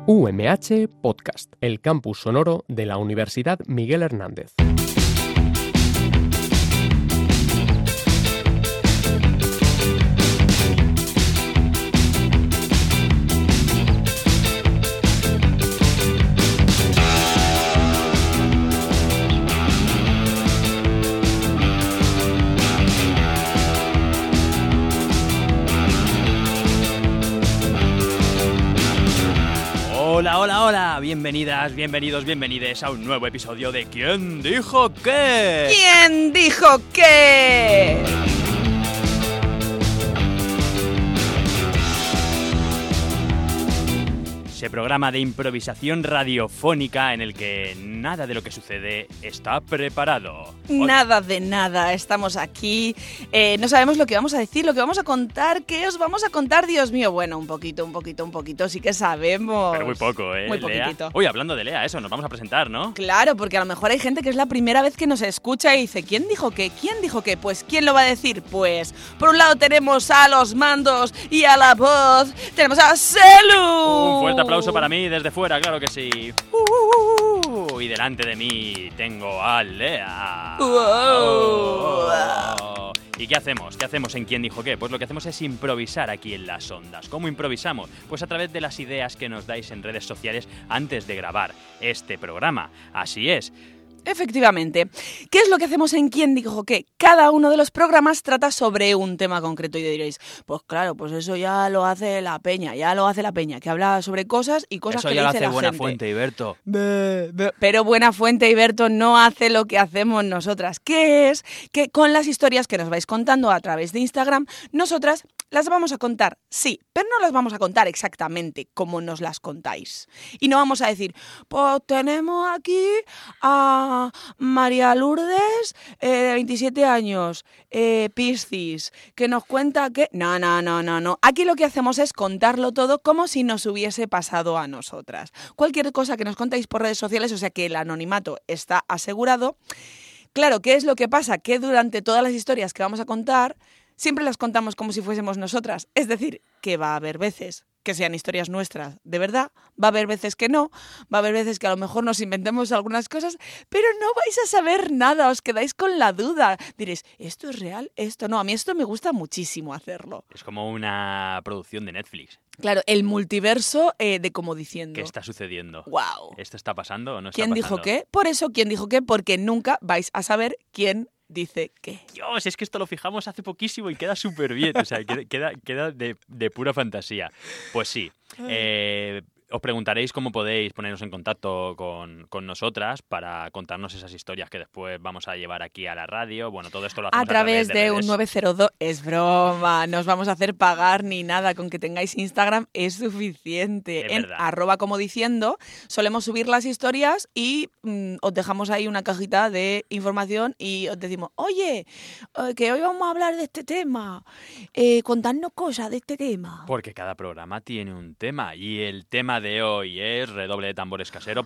UMH Podcast, el campus sonoro de la Universidad Miguel Hernández. Hola, bienvenidas, bienvenidos, bienvenides a un nuevo episodio de ¿Quién dijo qué? ¿Quién dijo qué? Ese programa de improvisación radiofónica en el que nada de lo que sucede está preparado. Nada de nada, estamos aquí, no sabemos lo que vamos a decir, lo que vamos a contar, ¿qué os vamos a contar? Dios mío, bueno, un poquito, sí que sabemos. Pero muy poco, Muy Lea. poquitito. Uy, hablando de Lea, eso, nos vamos a presentar, ¿no? Claro, porque a lo mejor hay gente que es la primera vez que nos escucha y dice, ¿quién dijo qué? ¿Quién dijo qué? Pues, ¿quién lo va a decir? Pues, por un lado tenemos a los mandos y a la voz, tenemos a Celu. Un fuerte aplauso para mí desde fuera, claro que sí. Y delante de mí tengo a Lea. ¿Y qué hacemos? ¿Qué hacemos en ¿Quién dijo qué? Pues lo que hacemos es improvisar aquí en las ondas. ¿Cómo improvisamos? Pues a través de las ideas que nos dais en redes sociales antes de grabar este programa. Así es. Efectivamente. ¿Qué es lo que hacemos en ¿Quién dijo qué? Cada uno de los programas trata sobre un tema concreto y diréis, pues claro, pues eso ya lo hace la peña, que habla sobre cosas y cosas eso que ya lo dice hace la gente. Buenafuente y Berto. Pero Buenafuente y Berto no hace lo que hacemos nosotras, que es que con las historias que nos vais contando a través de Instagram, nosotras las vamos a contar, sí, pero no las vamos a contar exactamente como nos las contáis. Y no vamos a decir, pues tenemos aquí a María Lourdes, de 27 años, Piscis, que nos cuenta que... No. Aquí lo que hacemos es contarlo todo como si nos hubiese pasado a nosotras. Cualquier cosa que nos contáis por redes sociales, o sea que el anonimato está asegurado. Claro, ¿qué es lo que pasa? Que durante todas las historias que vamos a contar, siempre las contamos como si fuésemos nosotras. Es decir, que va a haber veces que sean historias nuestras, de verdad, va a haber veces que no, va a haber veces que a lo mejor nos inventemos algunas cosas, pero no vais a saber nada, os quedáis con la duda. Diréis, ¿esto es real? ¿Esto no? A mí esto me gusta muchísimo hacerlo. Es como una producción de Netflix. Claro, el multiverso de Como Diciendo. ¿Qué está sucediendo? ¡Wow! ¿Esto está pasando o no está ¿Quién pasando? dijo qué? Por eso, ¿quién dijo qué? Porque nunca vais a saber quién dice qué. Dios, es que esto lo fijamos hace poquísimo y queda súper bien. O sea, queda de pura fantasía. Pues sí. Os preguntaréis cómo podéis ponernos en contacto con nosotras para contarnos esas historias que después vamos a llevar aquí a la radio. Bueno, todo esto lo hacemos A través de redes. un 902. Es broma, no os vamos a hacer pagar ni nada. Con que tengáis Instagram es suficiente. Es en verdad. @comodiciendo solemos subir las historias y os dejamos ahí una cajita de información y os decimos, oye, que hoy vamos a hablar de este tema. Contadnos cosas de este tema. Porque cada programa tiene un tema y el tema de hoy es redoble de tambores casero.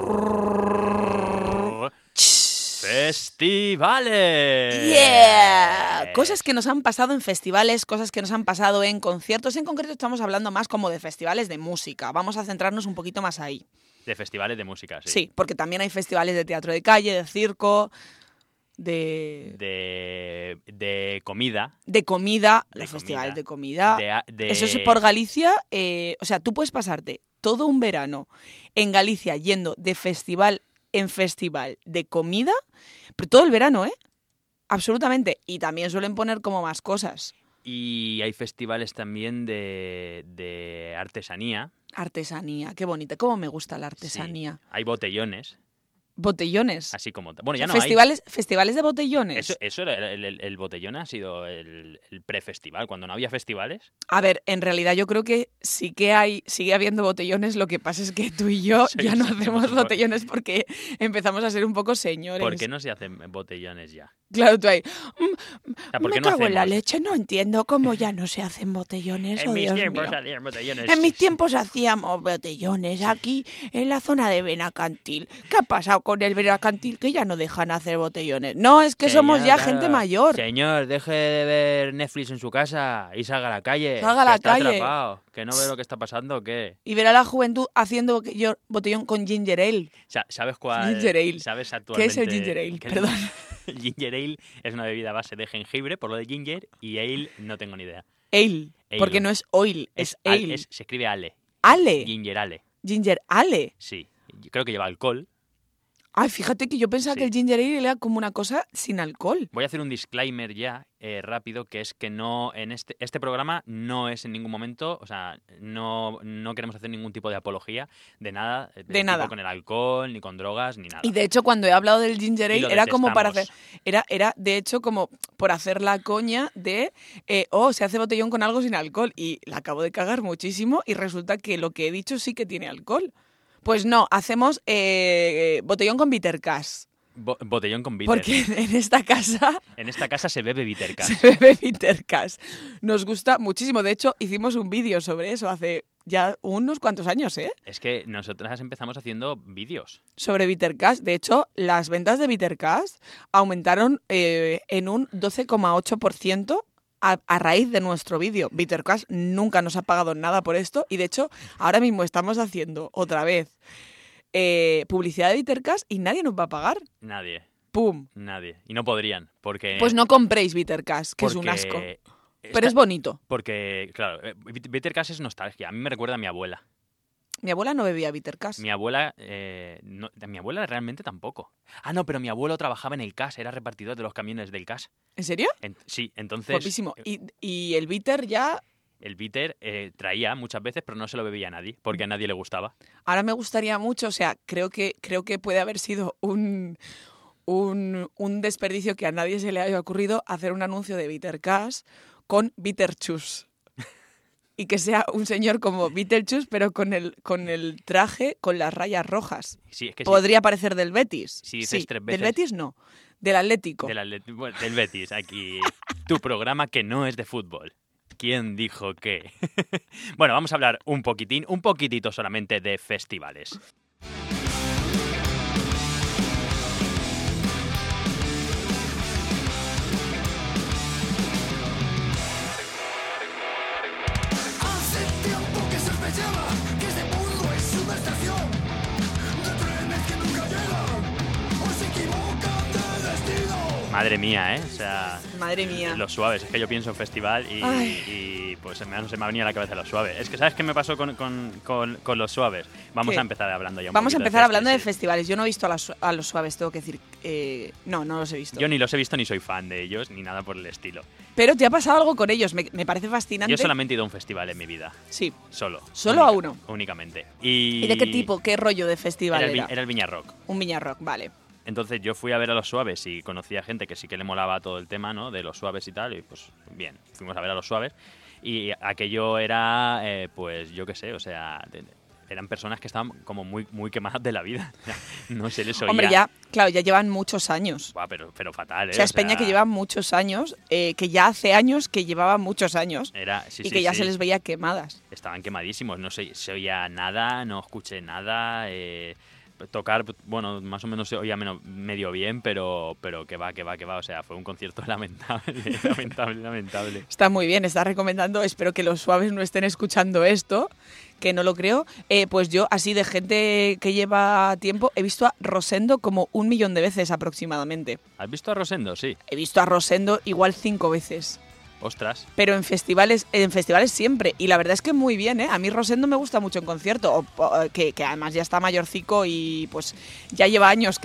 ¡Festivales! ¡Yeah! Cosas que nos han pasado en festivales, cosas que nos han pasado en conciertos. En concreto estamos hablando más como de festivales de música. Vamos a centrarnos un poquito más ahí. De festivales de música, sí. Sí, porque también hay festivales de teatro de calle, de circo, de comida. De comida, De los comida. festivales de comida. De- Eso es por Galicia. O sea, tú puedes pasarte todo un verano en Galicia yendo de festival en festival de comida, pero todo el verano, absolutamente. Y también suelen poner como más cosas. Y hay festivales también de artesanía. Artesanía, qué bonita. Cómo me gusta la artesanía. Sí. Hay botellones, Botellones. así como... Bueno, ya no Festivales de botellones. Eso era el botellón ha sido el prefestival, cuando no había festivales. A ver, en realidad yo creo que sigue habiendo botellones, lo que pasa es que tú y yo Sí, ya no sí, hacemos por- botellones porque empezamos a ser un poco señores. ¿Por qué no se hacen botellones ya? Claro, tú ahí. sea, ¿por qué Me no cago en la hacemos? leche, no entiendo cómo ya no se hacen botellones. En oh, mis Dios tiempos mío. hacían botellones. En mis tiempos hacíamos botellones aquí en la zona de Benacantil. ¿Qué ha pasado con el Benacantil? Que ya no dejan hacer botellones. No, es que somos ya gente mayor. Señor, deje de ver Netflix en su casa y salga a la calle. Salga a que la está calle. atrapado. Que no ve lo que está pasando, ¿o qué? Y ver a la juventud haciendo botellón con ginger ale. ¿Sabes cuál? Ginger ale. ¿Sabes ¿Qué actualmente? es el ginger ale? que- Perdón. El ginger ale es una bebida a base de jengibre, por lo de ginger, y ale no tengo ni idea. Ale. Ale. Porque no es oil, es ale. Se escribe ale. Ale. Ginger ale. Ginger ale. Sí. Yo creo que lleva alcohol. Ay, fíjate que yo pensaba Sí. que el ginger ale era como una cosa sin alcohol. Voy a hacer un disclaimer ya, rápido, que es que no en este programa no es en ningún momento, o sea, no queremos hacer ningún tipo de apología de nada, De tipo nada. con el alcohol, ni con drogas, ni nada. Y de hecho, cuando he hablado del ginger Y ale, lo era como para hacer. detestamos. Era de hecho como por hacer la coña de. Se hace botellón con algo sin alcohol. Y la acabo de cagar muchísimo. Y resulta que lo que he dicho sí que tiene alcohol. Pues no, hacemos botellón con bitter cash. Botellón con bitter. Porque en esta casa En esta casa se bebe bitter cash. se bebe bitter cash. Nos gusta muchísimo. De hecho, hicimos un vídeo sobre eso hace ya unos cuantos años, ¿eh? Es que nosotras empezamos haciendo vídeos. Sobre bitter cash. De hecho, las ventas de bitter cash aumentaron en un 12,8% a raíz de nuestro vídeo. Bitter Cash nunca nos ha pagado nada por esto y de hecho ahora mismo estamos haciendo otra vez publicidad de Bitter Cash y nadie nos va a pagar. Nadie. ¡Pum! Nadie. Y no podrían, porque... Pues no compréis Bitter Cash, que es un asco. Pero es bonito. Porque, claro, bitter cash es nostalgia. A mí me recuerda a mi abuela. Mi abuela no bebía Bitter Cash. Mi abuela, mi abuela realmente tampoco. Ah, no, pero mi abuelo trabajaba en el CAS, era repartidor de los camiones del CAS. ¿En serio? Sí, entonces... Guapísimo. Y el bitter ya... El bitter traía muchas veces, pero no se lo bebía a nadie, porque a nadie le gustaba. Ahora me gustaría mucho, o sea, creo que puede haber sido un desperdicio que a nadie se le haya ocurrido hacer un anuncio de Bitter Cash con Bitter Chus. Y que sea un señor como Beetlejuice, pero con el traje con las rayas rojas. Sí, es que Podría parecer del Betis. Si dices 3 veces. Del Betis no, del Atlético. Del Betis, aquí. Tu programa que no es de fútbol. ¿Quién dijo qué? Bueno, vamos a hablar un poquitito solamente de festivales. Hace tiempo que sospechaba que este mundo es una estación de trenes que nunca llegan o se equivocan de destino. Madre mía, ¿eh? O sea, Madre mía. Los Suaves. Es que yo pienso en festival y pues se me ha venido a la cabeza Los Suaves. Es que ¿sabes qué me pasó con Los Suaves? Vamos ¿Qué? a empezar hablando ya un Vamos a poquito empezar hablando de sí. festivales. Yo no he visto a los Suaves, tengo que decir. No los he visto. Yo ni los he visto ni soy fan de ellos, ni nada por el estilo. Pero te ha pasado algo con ellos, me parece fascinante. Yo solamente he ido a un festival en mi vida. Sí. Solo. ¿Solo a uno? Únicamente. ¿Y de qué tipo, qué rollo de festival era? Era el Viña Rock. Un Viña Rock, vale. Entonces yo fui a ver a Los Suaves y conocí a gente que sí que le molaba todo el tema, ¿no? De Los Suaves y tal, y pues bien, fuimos a ver a Los Suaves y aquello era, pues yo qué sé, o sea, eran personas que estaban como muy, muy quemadas de la vida. No se les oía. Hombre, ya llevan muchos años. Buah, pero fatal, ¿eh? O sea, es peña que lleva muchos años, que ya hace años que llevaba muchos años y que ya se les veía quemadas. Estaban quemadísimos, no se oía nada, no escuché nada, tocar, bueno, más o menos se oía medio bien, pero que va, o sea, fue un concierto lamentable. Está muy bien, está recomendando, espero que los Suaves no estén escuchando esto, que no lo creo. Pues yo, así de gente que lleva tiempo, he visto a Rosendo como 1 millón de veces aproximadamente. ¿Has visto a Rosendo? Sí. He visto a Rosendo igual 5 veces. Ostras. Pero en festivales siempre. Y la verdad es que muy bien, ¿eh? A mí Rosendo me gusta mucho en concierto, que además ya está mayorcico y pues ya lleva años.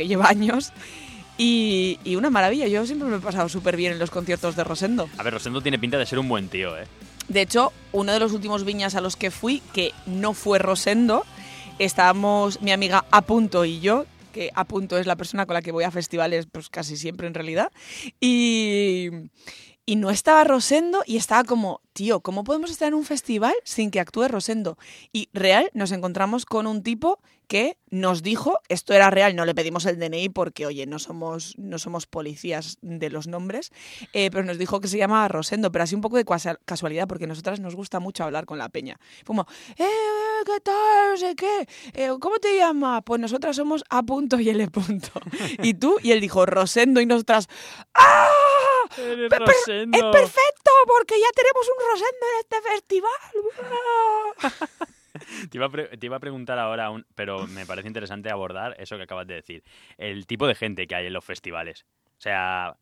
Y una maravilla, yo siempre me he pasado súper bien en los conciertos de Rosendo. A ver, Rosendo tiene pinta de ser un buen tío, ¿eh? De hecho, uno de los últimos viñas a los que fui, que no fue Rosendo, estábamos mi amiga A Punto y yo, que A Punto es la persona con la que voy a festivales pues casi siempre en realidad, y no estaba Rosendo y estaba como, tío, ¿cómo podemos estar en un festival sin que actúe Rosendo? Y real, nos encontramos con un tipo que nos dijo, esto era real, no le pedimos el DNI porque, oye, no somos policías de los nombres, pero nos dijo que se llamaba Rosendo, pero así un poco de casualidad, porque a nosotras nos gusta mucho hablar con la peña. Como, ¿qué tal? No sé qué. ¿Cómo te llamas? Pues nosotras somos A. y L. ¿Y tú? Y él dijo, Rosendo, y nosotras, ¡ah! ¡Eres Rosendo! ¡Es perfecto! Porque ya tenemos un Rosendo en este festival. Te iba a preguntar ahora, pero me parece interesante abordar eso que acabas de decir. El tipo de gente que hay en los festivales. O sea,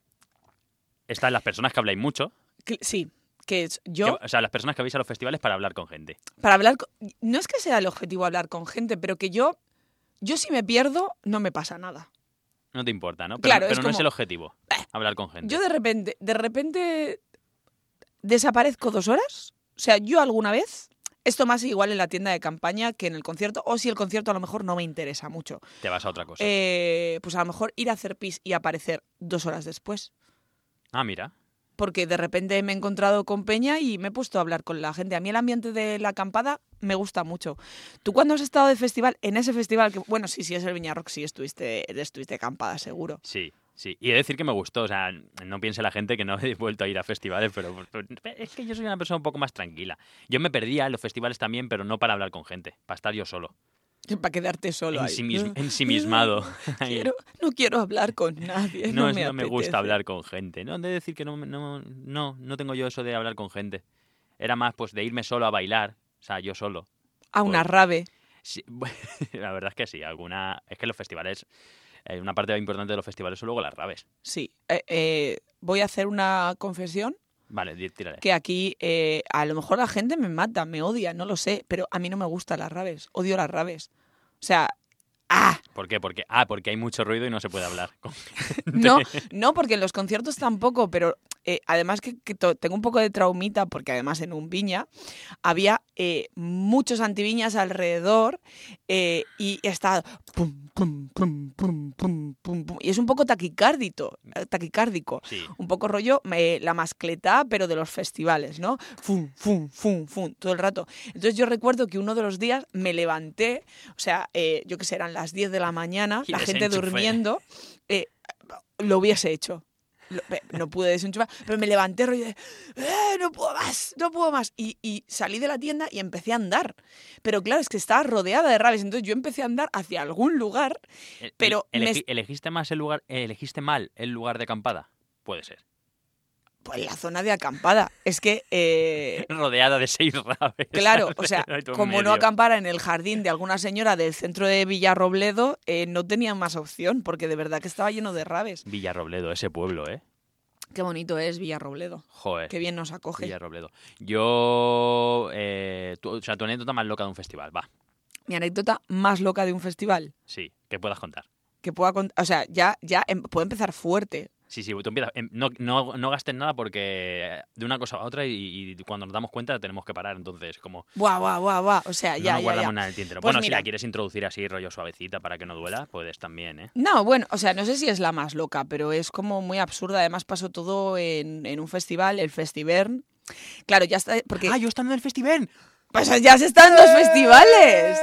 están las personas que habláis mucho. Sí, que es yo... O sea, las personas que vais a los festivales para hablar con gente. Para hablar... No es que sea el objetivo hablar con gente, pero que yo si me pierdo, no me pasa nada. No te importa, ¿no? Claro, pero es no como, es el objetivo, hablar con gente. Yo de repente desaparezco 2 horas. O sea, yo alguna vez... Esto más igual en la tienda de campaña que en el concierto, o si el concierto a lo mejor no me interesa mucho. Te vas a otra cosa. Pues a lo mejor ir a hacer pis y aparecer 2 horas después. Ah, mira. Porque de repente me he encontrado con peña y me he puesto a hablar con la gente. A mí el ambiente de la acampada me gusta mucho. ¿Tú cuando has estado de festival, en ese festival, que bueno, sí, es el Viña Rock, sí estuviste acampada, seguro? Sí. Y he de decir que me gustó. O sea, no piense la gente que no he vuelto a ir a festivales, pero es que yo soy una persona un poco más tranquila. Yo me perdía en los festivales también, pero no para hablar con gente, para estar yo solo. Para quedarte solo ahí. Ensimismado. No quiero hablar con nadie. No me me gusta hablar con gente. No, he de decir que no tengo yo eso de hablar con gente. Era más pues de irme solo a bailar, o sea, yo solo. A una rave. Sí, la verdad es que sí. Es que los festivales, una parte importante de los festivales son luego las raves. Sí. Voy a hacer una confesión. Vale, tírale. Que aquí a lo mejor la gente me mata, me odia, no lo sé, pero a mí no me gustan las raves, odio las raves. O sea, ¡ah! ¿Por qué? Porque hay mucho ruido y no se puede hablar. No, porque en los conciertos tampoco, pero además que tengo un poco de traumita, porque además en un Viña había muchos antiviñas alrededor y estaba pum, pum, pum, pum, pum, pum, pum, y es un poco taquicárdico, Sí. un poco rollo la mascletá, pero de los festivales, ¿no? Fum, fum, fum, fum, todo el rato. Entonces yo recuerdo que uno de los días me levanté, o sea, yo qué sé, eran las 10 de la mañana, Y la gente desenchufé. durmiendo, lo hubiese hecho. No pude desenchufar, pero me levanté rollo de no puedo más. Y salí de la tienda y empecé a andar. Pero claro, es que estaba rodeada de raves. Entonces yo empecé a andar hacia algún lugar, pero... ¿Elegiste mal el lugar de acampada? Puede ser. Pues la zona de acampada. Es que... Rodeada de 6 raves. Claro, o sea, No hay todo en como no medio. acampara en el jardín de alguna señora del centro de Villarrobledo, no tenía más opción, porque de verdad que estaba lleno de raves. Villarrobledo, ese pueblo, ¿eh? Qué bonito es Villarrobledo. Joder. Qué bien nos acoge. Villarrobledo. Yo... tu anécdota más loca de un festival, va. Mi anécdota más loca de un festival. Sí, que puedas contar. Que pueda contar. O sea, ya puedo empezar fuerte. Sí, tú empiezas. No gastes nada porque de una cosa a otra y cuando nos damos cuenta tenemos que parar. Entonces, como... Buah. O sea, no nos guardamos nada en el tintero. Pues Bueno, mira. si la quieres introducir así, rollo suavecita para que no duela, puedes también, ¿eh? No, bueno, o sea, no sé si es la más loca, pero es como muy absurda. Además pasó todo en un festival, el Festivern. Claro, ya está, porque... Yo estando en el festival. Pues ya se están los festivales.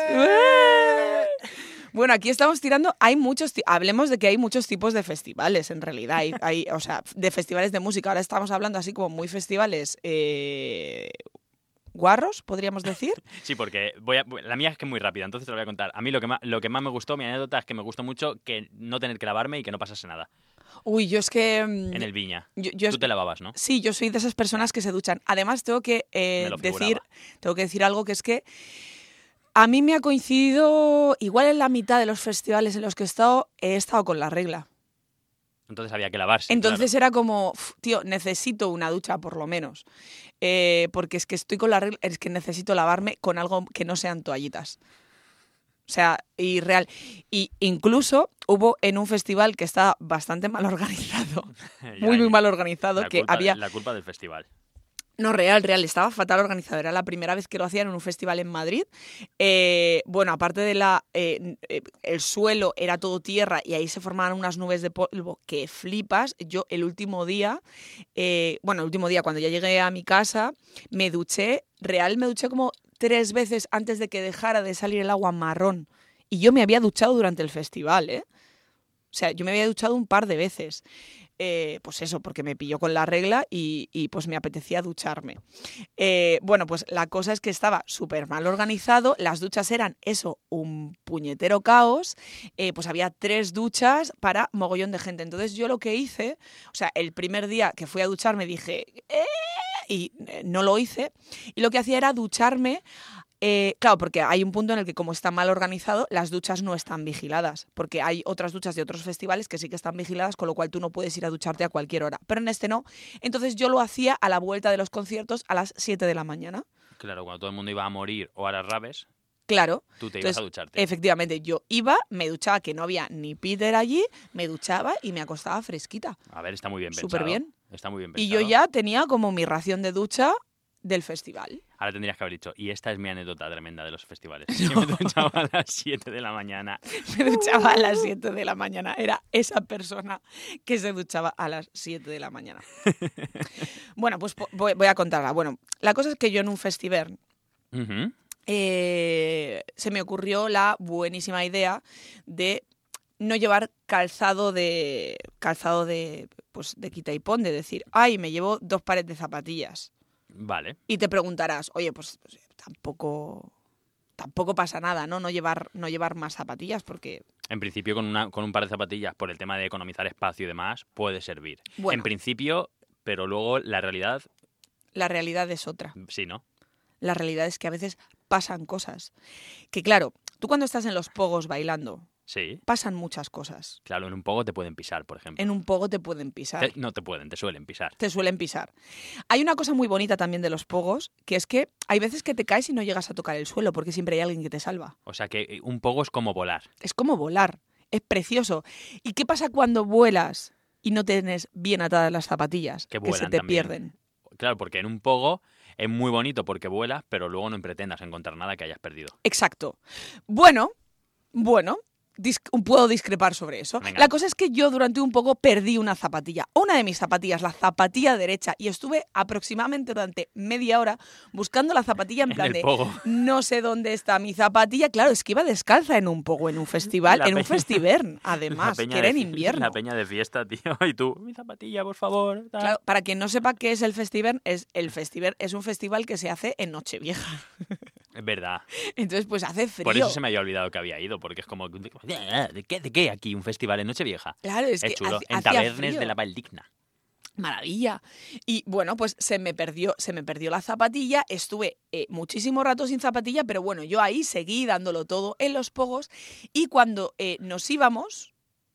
Bueno, aquí estamos tirando, hablemos de que hay muchos tipos de festivales, en realidad, hay o sea, de festivales de música. Ahora estamos hablando así como muy festivales guarros, podríamos decir. Sí, porque la mía es que es muy rápida, entonces te lo voy a contar. A mí lo que más me gustó, mi anécdota, es que me gustó mucho que no tener que lavarme y que no pasase nada Uy, yo es que... en el Viña. Yo Tú te lavabas, ¿no? Sí, yo soy de esas personas que se duchan. Además, tengo que decir algo, que es que a mí me ha coincidido, igual en la mitad de los festivales en los que he estado con la regla. Entonces había que lavarse. Entonces claro. era como, tío, necesito una ducha por lo menos. Porque es que estoy con la regla, es que necesito lavarme con algo que no sean toallitas. O sea, y real. Y incluso hubo en un festival que estaba bastante mal organizado, muy mal organizado, que había... La culpa del festival. No, real, estaba fatal organizado. Era la primera vez que lo hacían en un festival en Madrid. Bueno, aparte de el suelo era todo tierra y ahí se formaban unas nubes de polvo que flipas. Yo el último día cuando ya llegué a mi casa, me duché como 3 veces antes de que dejara de salir el agua marrón. Y yo me había duchado durante el festival, ¿eh? O sea, yo me había duchado un par de veces. Pues eso, porque me pilló con la regla y pues me apetecía ducharme. Bueno, pues la cosa es que estaba súper mal organizado, las duchas eran eso, un puñetero caos, pues había 3 duchas para mogollón de gente. Entonces yo lo que hice, o sea, el primer día que fui a ducharme dije, y no lo hice, y lo que hacía era ducharme. Claro, porque hay un punto en el que como está mal organizado, las duchas no están vigiladas, porque hay otras duchas de otros festivales que sí que están vigiladas, con lo cual tú no puedes ir a ducharte a cualquier hora, pero en este no. Entonces yo lo hacía a la vuelta de los conciertos a las 7 de la mañana. Claro, cuando todo el mundo iba a morir o a las raves, Claro. tú te ibas a ducharte. Efectivamente, yo iba, me duchaba, que no había ni Peter allí, me duchaba y me acostaba fresquita. A ver, está muy bien pensado. Súper bien. Está muy bien pensado. Y yo ya tenía como mi ración de ducha del festival. Ahora tendrías que haber dicho, y esta es mi anécdota tremenda de los festivales. Yo me duchaba a las 7 de la mañana. Me duchaba a las 7 de la mañana. Era esa persona que se duchaba a las 7 de la mañana. Bueno, pues voy a contarla. Bueno, la cosa es que yo en un festival Ujú. se me ocurrió la buenísima idea de no llevar calzado de quita y pon, de decir, ay, me llevo 2 pares de zapatillas. Vale. Y te preguntarás, oye, pues tampoco pasa nada, ¿no? No llevar más zapatillas porque... En principio, con un par de zapatillas, por el tema de economizar espacio y demás, puede servir. Bueno. En principio, pero luego la realidad, La realidad es otra. sí, ¿no? La realidad es que a veces pasan cosas. Que claro, tú cuando estás en los pogos bailando, Sí. pasan muchas cosas. Claro, en un pogo te pueden pisar, por ejemplo. En un pogo te pueden pisar. No te pueden, te suelen pisar. Te suelen pisar. Hay una cosa muy bonita también de los pogos, que es que hay veces que te caes y no llegas a tocar el suelo, porque siempre hay alguien que te salva. O sea que un pogo es como volar. Es como volar, es precioso. ¿Y qué pasa cuando vuelas y no tienes bien atadas las zapatillas? Que se vuelan te también. pierden. Claro, porque en un pogo es muy bonito porque vuelas, pero luego no pretendas encontrar nada que hayas perdido. Exacto. Bueno, puedo discrepar sobre eso. Venga. La cosa es que yo durante un poco perdí una zapatilla. Una de mis zapatillas, la zapatilla derecha. Y estuve aproximadamente durante media hora buscando la zapatilla en plan el de pogo. no sé dónde está mi zapatilla. Claro, es que iba descalza en un pogo, en un festival, La en un peña- festival, además, La peña que era en de- invierno. La peña de fiesta, tío. Y tú, mi zapatilla, por favor. tal. Claro, para quien no sepa qué es el festival es un festival que se hace en Nochevieja. Es verdad. Entonces, pues hace frío. Por eso se me había olvidado que había ido, porque es como... ¿De qué aquí? ¿Un festival en Nochevieja? Claro, es que chulo. En hacía Tabernes frío. de la Valdigna. Maravilla. Y bueno, pues se me perdió la zapatilla, estuve muchísimo rato sin zapatilla, pero bueno, yo ahí seguí dándolo todo en los pogos y cuando nos íbamos,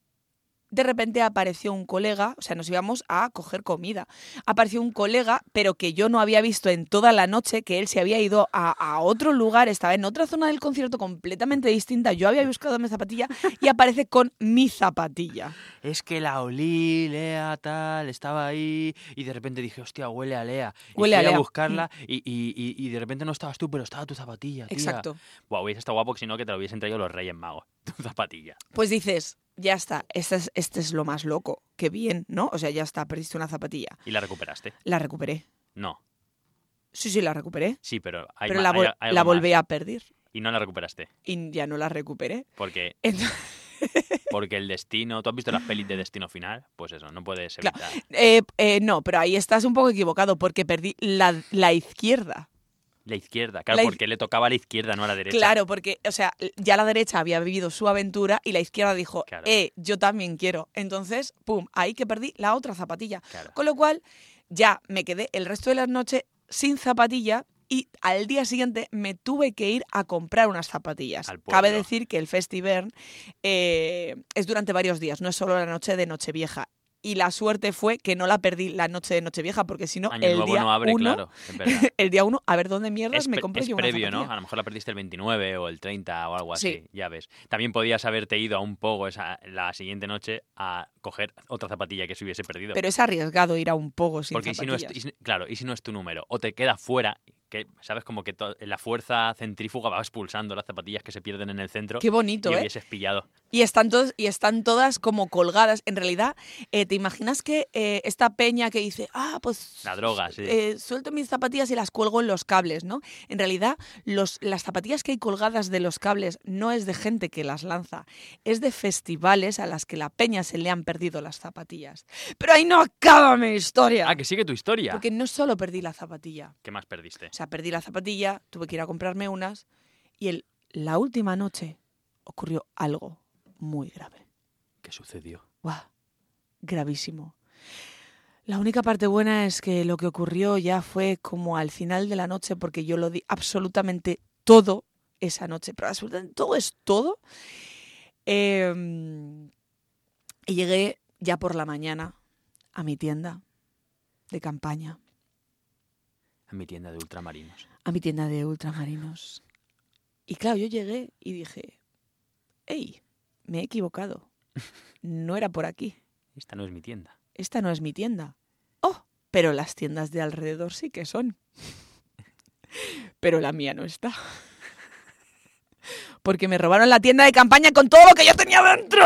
de repente apareció un colega, o sea, nos íbamos a coger comida. Apareció un colega, pero que yo no había visto en toda la noche, que él se había ido a otro lugar, estaba en otra zona del concierto completamente distinta. Yo había buscado mi zapatilla y aparece con mi zapatilla. Es que la olí, Lea, tal, estaba ahí y de repente dije, hostia, huele a Lea. Y Huele a fui a Lea. buscarla y de repente no estabas tú, pero estaba tu zapatilla, tía. Exacto. Buah, hubiese estado guapo que si no que te lo hubiesen traído los Reyes Magos, tu zapatilla. Pues dices, ya está, este es lo más loco. Qué bien, ¿no? O sea, ya está, perdiste una zapatilla. ¿Y la recuperaste? La recuperé. No. Sí, la recuperé. Sí, pero hay Pero ma- la, hay- vol- hay la algo volví más. a perder. Y no la recuperaste. Y ya no la recuperé. Porque, Entonces, porque el destino... ¿Tú has visto las pelis de Destino Final? Pues eso, no puedes Claro. evitar. no, pero ahí estás un poco equivocado porque perdí la izquierda. La izquierda, claro, La iz- porque le tocaba a la izquierda, no a la derecha. Claro, porque, o sea, ya la derecha había vivido su aventura y la izquierda dijo, Claro. yo también quiero. Entonces, pum, ahí que perdí la otra zapatilla. Claro. Con lo cual, ya me quedé el resto de la noche sin zapatilla y al día siguiente me tuve que ir a comprar unas zapatillas. Al pueblo. Cabe decir que el festival es durante varios días, no es solo la noche de Nochevieja. y la suerte fue que no la perdí la noche de Nochevieja, porque si no, Año el nuevo día no abre, 1, claro, es verdad. el día 1, a ver dónde mierdas me Es compro yo una previo, ¿no? zapatilla. A lo mejor la perdiste el 29 o el 30 o algo así, Sí. ya ves. También podías haberte ido a un pogo la siguiente noche a coger otra zapatilla que se hubiese perdido. Pero es arriesgado ir a un pogo sin Porque zapatillas. y si no es tu número, o te queda fuera, que sabes como que la fuerza centrífuga va expulsando las zapatillas que se pierden en el centro. Qué bonito, y ¿eh? hubieses pillado. Y están todas como colgadas. En realidad, ¿te imaginas que esta peña que dice, pues La droga, sí. suelto mis zapatillas y las cuelgo en los cables, ¿no? En realidad, las zapatillas que hay colgadas de los cables no es de gente que las lanza, es de festivales a las que la peña se le han perdido las zapatillas. Pero ahí no acaba mi historia. Ah, que sigue tu historia. Porque no solo perdí la zapatilla. ¿Qué más perdiste? O sea, perdí la zapatilla, tuve que ir a comprarme unas y la última noche ocurrió algo muy grave. ¿Qué sucedió? ¡Guau! Gravísimo. La única parte buena es que lo que ocurrió ya fue como al final de la noche, porque yo lo di absolutamente todo esa noche, pero absolutamente todo es todo. Y llegué ya por la mañana a mi tienda de campaña, En mi tienda de ultramarinos. a mi tienda de ultramarinos. Y claro, yo llegué y dije, ¡ey! Me he equivocado. No era por aquí. Esta no es mi tienda. Esta no es mi tienda. ¡Oh! Pero las tiendas de alrededor sí que son. Pero la mía no está. Porque me robaron la tienda de campaña con todo lo que yo tenía dentro.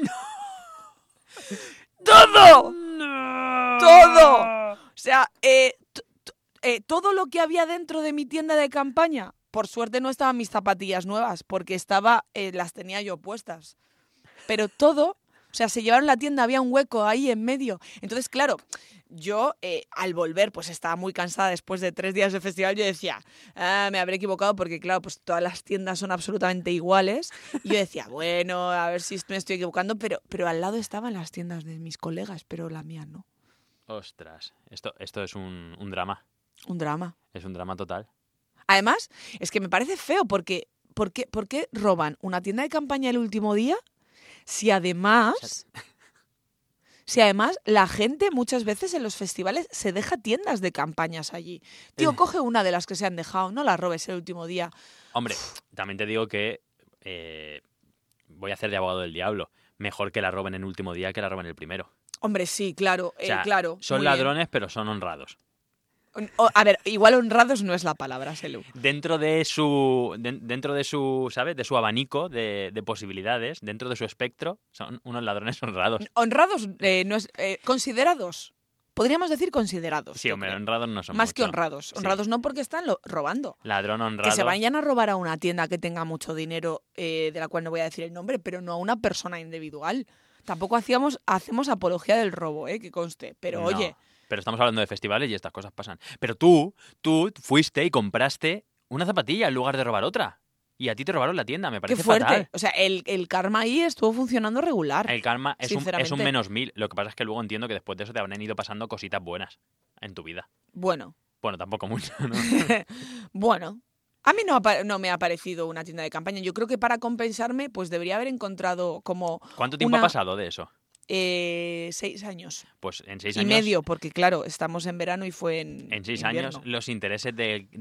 ¡Todo! ¡Todo! O sea, todo lo que había dentro de mi tienda de campaña. Por suerte no estaban mis zapatillas nuevas, porque las tenía yo puestas. Pero todo, o sea, se llevaron la tienda, había un hueco ahí en medio. Entonces, claro, yo al volver, pues estaba muy cansada después de 3 días de festival. Yo decía, me habré equivocado porque, claro, pues todas las tiendas son absolutamente iguales. Y yo decía, bueno, a ver si me estoy equivocando, pero al lado estaban las tiendas de mis colegas, pero la mía no. Ostras, esto es un drama. Un drama. Es un drama total. Además, es que me parece feo porque ¿por qué roban una tienda de campaña el último día si además la gente muchas veces en los festivales se deja tiendas de campañas allí? Tío, coge una de las que se han dejado, no la robes el último día. Hombre, también te digo que voy a hacer de abogado del diablo. Mejor que la roben en el último día que la roben el primero. Hombre, sí, claro, O sea, claro. son muy bien. ladrones, pero son honrados. A ver, igual honrados no es la palabra, Selu. Dentro de su, ¿sabes? De su abanico de posibilidades, dentro de su espectro, son unos ladrones honrados. Honrados no es considerados. Podríamos decir considerados. Sí, yo hombre, creo. honrados no son Más que mucho. honrados. Sí. Honrados no porque están robando. Ladrón honrado. Que se vayan a robar a una tienda que tenga mucho dinero, de la cual no voy a decir el nombre, pero no a una persona individual. Tampoco hacemos apología del robo, que conste. Pero No, oye, pero estamos hablando de festivales y estas cosas pasan. Pero tú fuiste y compraste una zapatilla en lugar de robar otra. Y a ti te robaron la tienda, me qué parece fuerte. fatal. O sea, el karma ahí estuvo funcionando regular. El karma es un Sinceramente. -1000. Lo que pasa es que luego entiendo que después de eso te habrán ido pasando cositas buenas en tu vida. Bueno, Bueno, tampoco mucho, ¿no? bueno. A mí no me ha parecido una tienda de campaña. Yo creo que para compensarme, pues debería haber encontrado como ¿Cuánto tiempo ha pasado de eso? 6 años. Pues en 6 Y años. medio, porque claro, estamos en verano y fue En 6 invierno. años, los intereses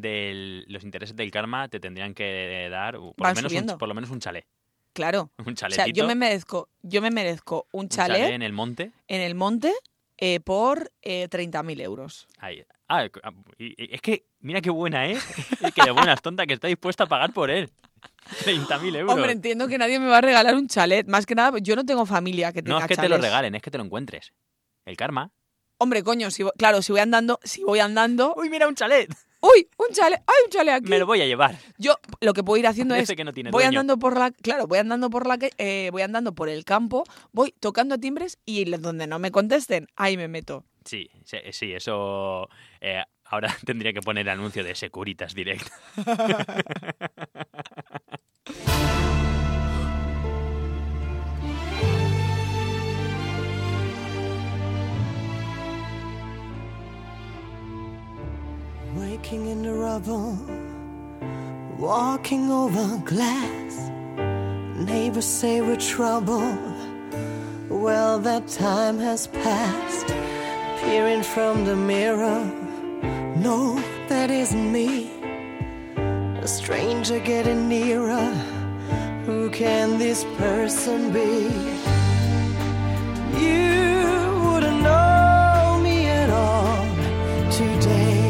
del karma te tendrían que dar Van subiendo. por lo menos un chalet. Claro. Un O chaletito. sea, yo me merezco un un chalet en el monte. en el monte por 30.000 euros. Ahí. Y es que, mira qué buena es. Que de buena es tonta que está dispuesta a pagar por él. 30.000 euros. Hombre, entiendo que nadie me va a regalar un chalet. Más que nada, yo no tengo familia que tenga no es que chalets. te lo regalen, es que te lo encuentres. El karma. Hombre, coño, si voy andando... ¡Uy, mira un chalet! ¡Uy, un chalet! ¡Hay un chalet aquí! Me lo voy a llevar. Yo lo que puedo ir haciendo Parece es... que no tiene voy dueño. andando voy andando por el campo, voy tocando timbres y donde no me contesten, ahí me meto. Sí, eso... ahora tendría que poner anuncio de Securitas Direct. Waking in the rubble, walking over glass. Neighbors say we're trouble, Well, that time has passed. Peering from the mirror. No, that isn't me. A stranger getting nearer. Who can this person be? You wouldn't know me at all today.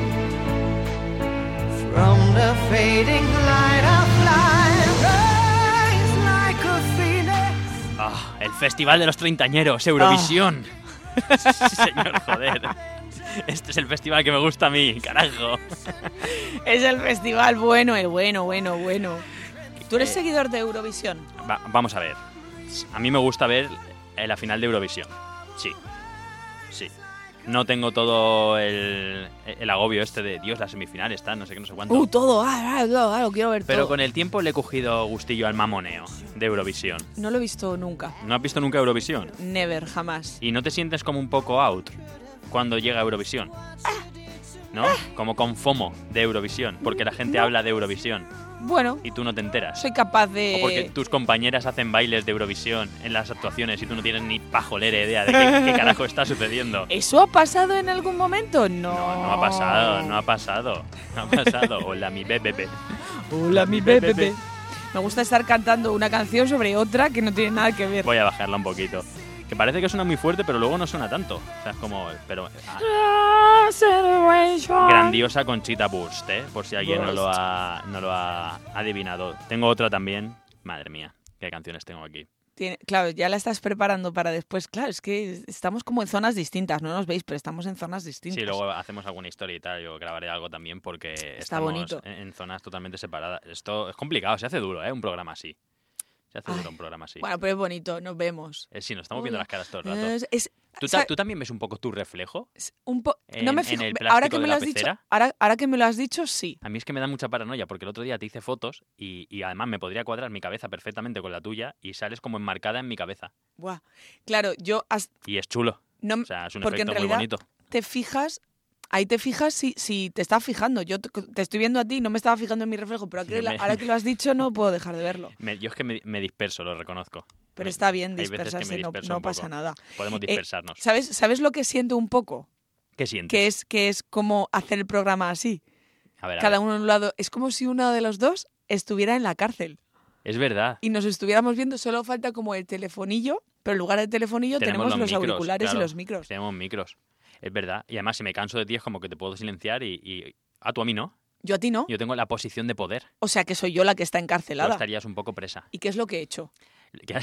From the fading light of light, rise like a phoenix. Ah, el Festival de los Treintañeros, Eurovisión. Sí, señor, joder. Este es el festival que me gusta a mí, carajo. Es el festival bueno, el bueno. ¿Tú eres seguidor de Eurovisión? Vamos a ver. A mí me gusta ver la final de Eurovisión. Sí. No tengo todo el agobio este de Dios, la semifinal está, no sé qué, no sé cuánto. Todo, lo quiero ver Pero todo. con el tiempo le he cogido gustillo al mamoneo de Eurovisión. No lo he visto nunca. ¿No has visto nunca Eurovisión? Never, jamás. ¿Y no te sientes como un poco out cuando llega Eurovisión? ¿No? Como con FOMO de Eurovisión, porque la gente habla de Eurovisión Bueno, y tú no te enteras. soy capaz de... O porque tus compañeras hacen bailes de Eurovisión en las actuaciones y tú no tienes ni pajolera idea de qué carajo está sucediendo. ¿Eso ha pasado en algún momento? No. No ha pasado. Hola, mi bebé. Hola, mi bebé. Me gusta estar cantando una canción sobre otra que no tiene nada que ver. Voy a bajarla un poquito. Que parece que suena muy fuerte, pero luego no suena tanto. O sea, es como... Grandiosa Conchita Wurst, ¿eh? Por si alguien no lo ha adivinado. Tengo otra también. Madre mía, qué canciones tengo aquí. Claro, ya la estás preparando para después. Claro, es que estamos como en zonas distintas. No nos veis, pero estamos en zonas distintas. Sí, luego hacemos alguna historia y tal. Yo grabaré algo también porque Está estamos bonito. en zonas totalmente separadas. Esto es complicado, se hace duro, ¿eh? Un programa así. Se hace duro un programa así. Bueno, pero es bonito, nos vemos. Sí, nos estamos viendo las caras todo el rato. O sea, ¿Tú también ves un poco tu reflejo? no me en fijo. el Ahora plástico que de me la lo has dicho, pecera? ahora que me lo has dicho, sí. A mí es que me da mucha paranoia porque el otro día te hice fotos y además me podría cuadrar mi cabeza perfectamente con la tuya y sales como enmarcada en mi cabeza. Buah. Claro, Y es chulo. no, O sea, es un porque en efecto muy realidad bonito. te fijas. Ahí te fijas si te estás fijando. Yo te estoy viendo a ti, no me estaba fijando en mi reflejo, pero ahora que lo has dicho no puedo dejar de verlo. Yo es que me disperso, lo reconozco. Pero está bien Hay veces que me dispersarse, disperso no un poco. pasa nada. Podemos dispersarnos. ¿Sabes lo que siento un poco? ¿Qué sientes? Que es como hacer el programa así. A ver, Cada uno en un lado. Es como si uno de los dos estuviera en la cárcel es verdad. y nos estuviéramos viendo. Solo falta como el telefonillo, pero en lugar del telefonillo tenemos los micros, auriculares claro. y los micros. Tenemos micros. Es verdad. Y además, si me canso de ti, es como que te puedo silenciar y tú a mí no. Yo a ti no. Yo tengo la posición de poder. O sea que soy yo la que está Tú encarcelada. estarías un poco presa. ¿Y qué es lo que he hecho? ¿Qué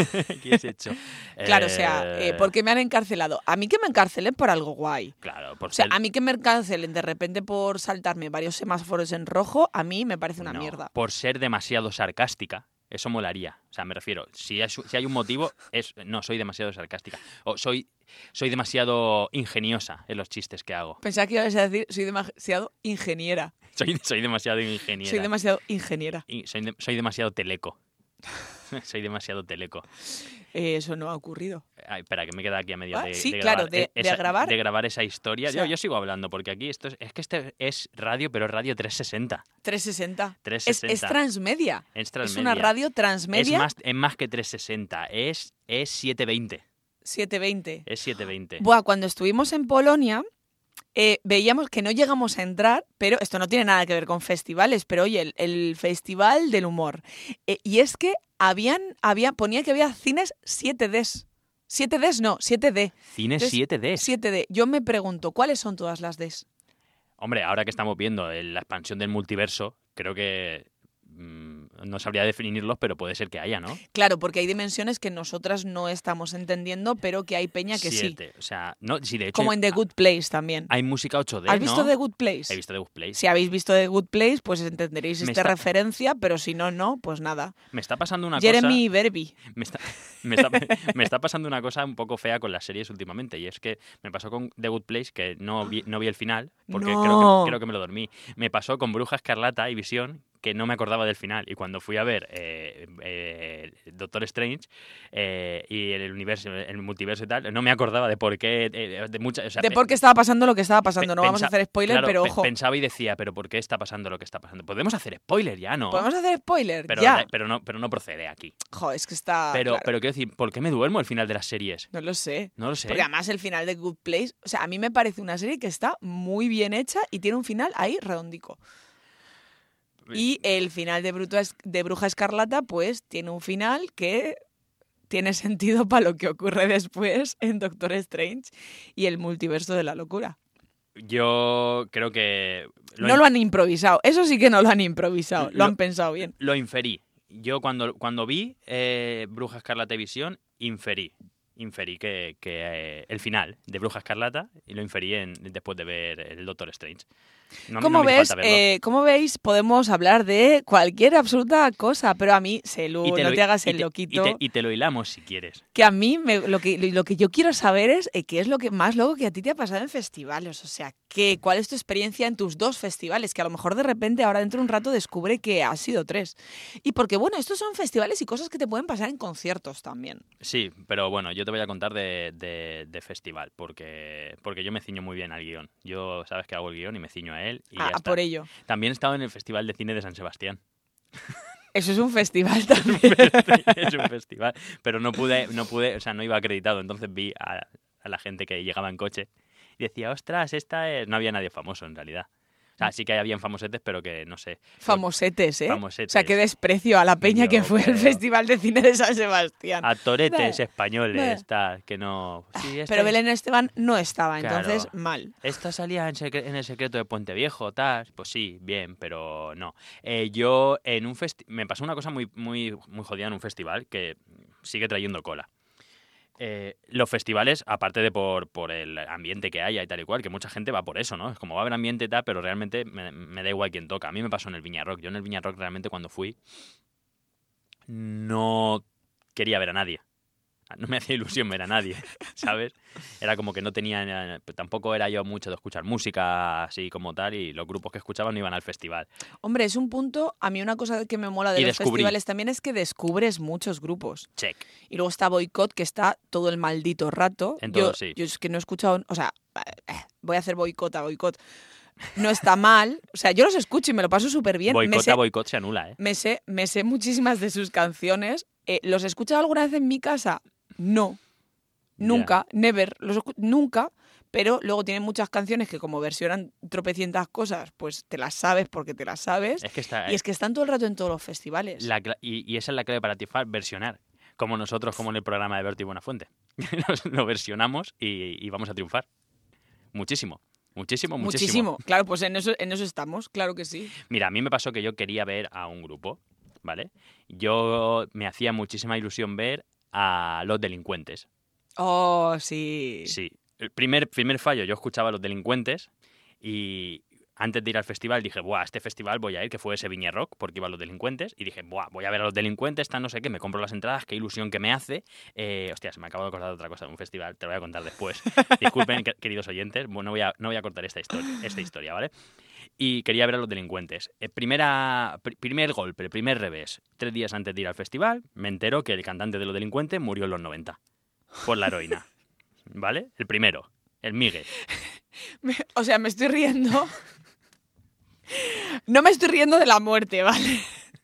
has hecho? Claro, o sea, ¿por qué me han encarcelado? A mí que me encarcelen por algo guay. Claro, por O sea, ser- a mí que me encarcelen de repente por saltarme varios semáforos en rojo, a mí me parece una no, mierda. Por ser demasiado sarcástica. Eso molaría. O sea, me refiero, si hay un motivo, no, soy demasiado sarcástica. O soy demasiado ingeniosa en los chistes que hago. Pensaba que ibas a decir, soy demasiado ingeniera. Soy demasiado ingeniera. Soy demasiado ingeniera. Soy demasiado teleco. Soy demasiado teleco. Eso no ha ocurrido. Ay, espera, que me queda aquí a medio de sí, de claro, grabar, de grabar. de grabar esa historia. O sea- yo sigo hablando porque aquí esto es que este es radio, pero es radio 360. 360. 360. Es transmedia. Es Es transmedia. una radio transmedia. Es más que 360, es 720. 720. Es 720. Buah, cuando estuvimos en Polonia, veíamos que no llegamos a entrar, pero esto no tiene nada que ver con festivales, pero oye, el Festival del Humor. Y es que ponía que había cines 7Ds. 7Ds no, 7D. Cines Entonces, 7D. 7D. Yo me pregunto, ¿cuáles son todas las Ds? Hombre, ahora que estamos viendo la expansión del multiverso, creo que no sabría definirlos, pero puede ser que haya, ¿no? Claro, porque hay dimensiones que nosotras no estamos entendiendo, pero que hay peña que sí. 7. O sea, no, sí, de hecho Como en The Good Place también. hay música 8D, ¿Has visto ¿no? The Good Place? He visto The Good Place. Si habéis visto The Good Place, pues entenderéis Me esta está- referencia, pero si no, no, pues nada. Me está pasando una Jeremy Verby. cosa... Me está pasando una cosa un poco fea con las series últimamente, y es que me pasó con The Good Place, que no vi el final, porque No. creo que me lo dormí. Me pasó con Bruja Escarlata y Visión, que no me acordaba del final. Y cuando fui a ver Doctor Strange y el multiverso y tal, no me acordaba de por qué... de por qué estaba pasando lo que estaba pasando. No vamos a hacer spoiler, claro, pero ojo. Pensaba y decía, pero ¿por qué está pasando lo que está pasando? Podemos hacer spoiler ya, ¿no? ¿Podemos hacer spoiler? Pero, ya. Pero no procede aquí. Jo, es que está... Pero claro. quiero decir, ¿por qué me duermo al final de las series? No lo sé. No lo sé. Porque además el final de Good Place, o sea, a mí me parece una serie que está muy bien hecha y tiene un final ahí redondico. Y el final de Bruja Escarlata, pues tiene un final que tiene sentido para lo que ocurre después en Doctor Strange y el multiverso de la locura. Yo creo que... No lo han improvisado. Eso sí que no lo han improvisado. Lo han pensado bien. Lo inferí. Yo cuando vi Bruja Escarlata y Visión, inferí que el final de Bruja Escarlata, y lo inferí después de ver el Doctor Strange. Como veis, podemos hablar de cualquier absoluta cosa, pero a mí, Selu, no te hagas el loquito. Y te lo hilamos si quieres. Que a mí lo que yo quiero saber es qué es lo que más loco que a ti te ha pasado en festivales. O sea, ¿cuál es tu experiencia en tus 2 festivales? Que a lo mejor de repente ahora dentro de un rato descubre que has sido 3. Y porque, bueno, estos son festivales y cosas que te pueden pasar en conciertos también. Sí, pero bueno, yo te voy a contar de festival, porque yo me ciño muy bien al guión. Yo sabes que hago el guión y me ciño a él y ya está. Por ello. También he estado en el Festival de Cine de San Sebastián. Eso es un festival también. Es un festival, pero no pude, o sea, no iba acreditado, entonces vi a la gente que llegaba en coche y decía, ostras, no había nadie famoso en realidad. O sea, sí que habían famosetes, pero que no sé. Famosetes, ¿eh? Famosetes. O sea, qué desprecio a la peña Yo que fue creo. al Festival de Cine de San Sebastián. A toretes Bah. españoles, tal, que no... Sí, Pero Belén Esteban no estaba, Claro. entonces mal. Esta salía en El secreto de Puente Viejo, tal. Pues sí, bien, pero no. Yo en un me pasó una cosa muy, muy, muy jodida en un festival que sigue trayendo cola. Los festivales, aparte de por el ambiente que haya y tal y cual, que mucha gente va por eso, ¿no? Es como va a haber ambiente y tal, pero realmente me da igual quién toca. A mí me pasó en el Viña Rock. Yo en el Viña Rock realmente cuando fui no quería ver a nadie. No me hacía ilusión ver a nadie, ¿sabes? Era como que no tenía... Tampoco era yo mucho de escuchar música así como tal y los grupos que escuchaban no iban al festival. Hombre, es un punto... A mí una cosa que me mola de Y los descubrí. festivales también es que descubres muchos grupos. Check. Y luego está Boicot, que está todo el maldito rato. En todo, sí. Yo es que no he escuchado... O sea, voy a hacer boicot a Boicot. No está mal. O sea, yo los escucho y me lo paso súper bien. Boicot se anula, ¿eh? Me sé muchísimas de sus canciones. ¿Los he escuchado alguna vez en mi casa? No. Nunca. Never. Nunca. Pero luego tienen muchas canciones que como versionan tropecientas cosas, pues te las sabes porque te las sabes. Es que está... Y es que están todo el rato en todos los festivales. Y esa es la clave para triunfar, versionar. Como nosotros, como en el programa de Berto y Buenafuente. Lo versionamos y vamos a triunfar. Muchísimo. Muchísimo. Claro, pues en eso estamos, claro que sí. Mira, a mí me pasó que yo quería ver a un grupo, ¿vale? Yo me hacía muchísima ilusión ver a Los Delincuentes. Oh, sí. Sí. El primer fallo, yo escuchaba a Los Delincuentes y antes de ir al festival dije, buah, a este festival voy a ir, que fue ese Viña Rock, porque iban Los Delincuentes, y dije, buah, voy a ver a Los Delincuentes, no sé qué, me compro las entradas, qué ilusión que me hace. Hostia, se me acabo de acordar de otra cosa de un festival, te lo voy a contar después. Disculpen, queridos oyentes, bueno, no voy a cortar esta historia, ¿vale? Y quería ver a Los Delincuentes. Primer golpe, el primer revés. 3 días antes de ir al festival, me entero que el cantante de Los Delincuentes murió en los 90 por la heroína, ¿vale? El primero, el Miguel. O sea, me estoy riendo. No me estoy riendo de la muerte, ¿vale?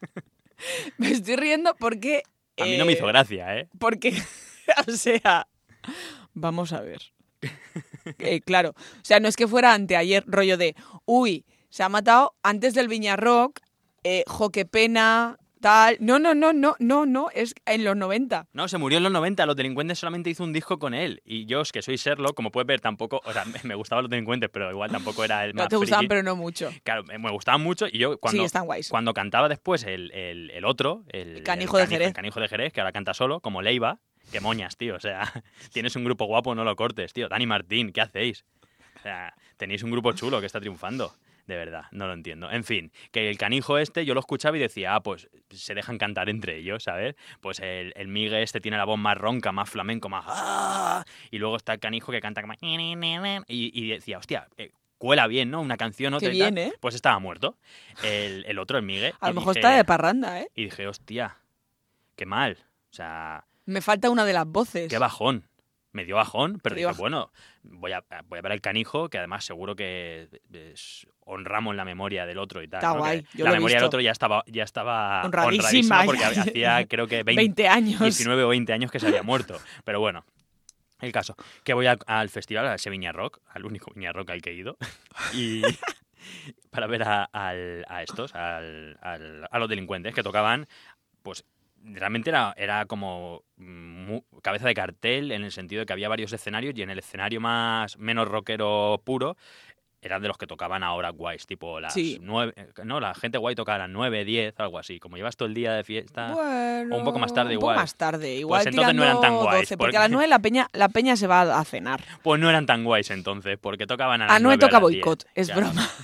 Me estoy riendo porque... A mí no me hizo gracia, ¿eh? Porque, o sea, vamos a ver. Claro, o sea, no es que fuera anteayer, rollo de, uy, se ha matado antes del Viña Rock, jo, qué pena, tal. No, es en los 90. No, se murió en los 90, Los Delincuentes solamente hizo un disco con él. Y yo, que soy Sherlock, como puedes ver, tampoco... O sea, me gustaban Los Delincuentes, pero igual tampoco era el más No te gustaban, friki. pero no mucho. Claro, me gustaban mucho y yo Sí, están guays. cuando cantaba después el otro, el Canijo de Jerez. El Canijo de Jerez, que ahora canta solo, como Leiva, qué moñas, tío. O sea, tienes un grupo guapo, no lo cortes, tío. Dani Martín, ¿qué hacéis? O sea, tenéis un grupo chulo que está triunfando. De verdad, no lo entiendo. En fin, que el canijo este yo lo escuchaba y decía, pues se dejan cantar entre ellos, ¿sabes? Pues el Migue este tiene la voz más ronca, más flamenco, más... ¡ah! Y luego está el canijo que canta como... Y decía, hostia, cuela bien, ¿no? Una canción, otra Qué y tal. bien, ¿eh? Pues estaba muerto. El otro, el Miguel. A y lo mejor dije- está de parranda, ¿eh? Y dije, hostia, qué mal. O sea, Me falta una de las voces. qué bajón. Me dio bajón, pero Te dio dije, bueno, voy a ver al canijo, que además seguro que honramos la memoria del otro y tal. Está ¿no? guay, Que yo la lo he memoria del visto. otro ya estaba Honradísima. porque hacía creo que 20 años. 19 o 20 años que se había muerto. Pero bueno, el caso, que voy al festival, a ese Viña Rock, al único Viña Rock al que he ido, y para ver a los delincuentes que tocaban, pues realmente era como cabeza de cartel en el sentido de que había varios escenarios y en el escenario menos rockero puro eran de los que tocaban a horas guays, tipo las Sí. 9, no, la gente guay tocaba a las 9, 10, algo así. Como llevas todo el día de fiesta, Bueno, o un poco más tarde un poco igual. más tarde, igual Pues entonces no eran tan tirando guays, 12, porque porque- a las 9 la peña se va a cenar. pues no eran tan guays entonces, porque tocaban a las A 9 9 o a toca las 10. boicot, es Claro. broma.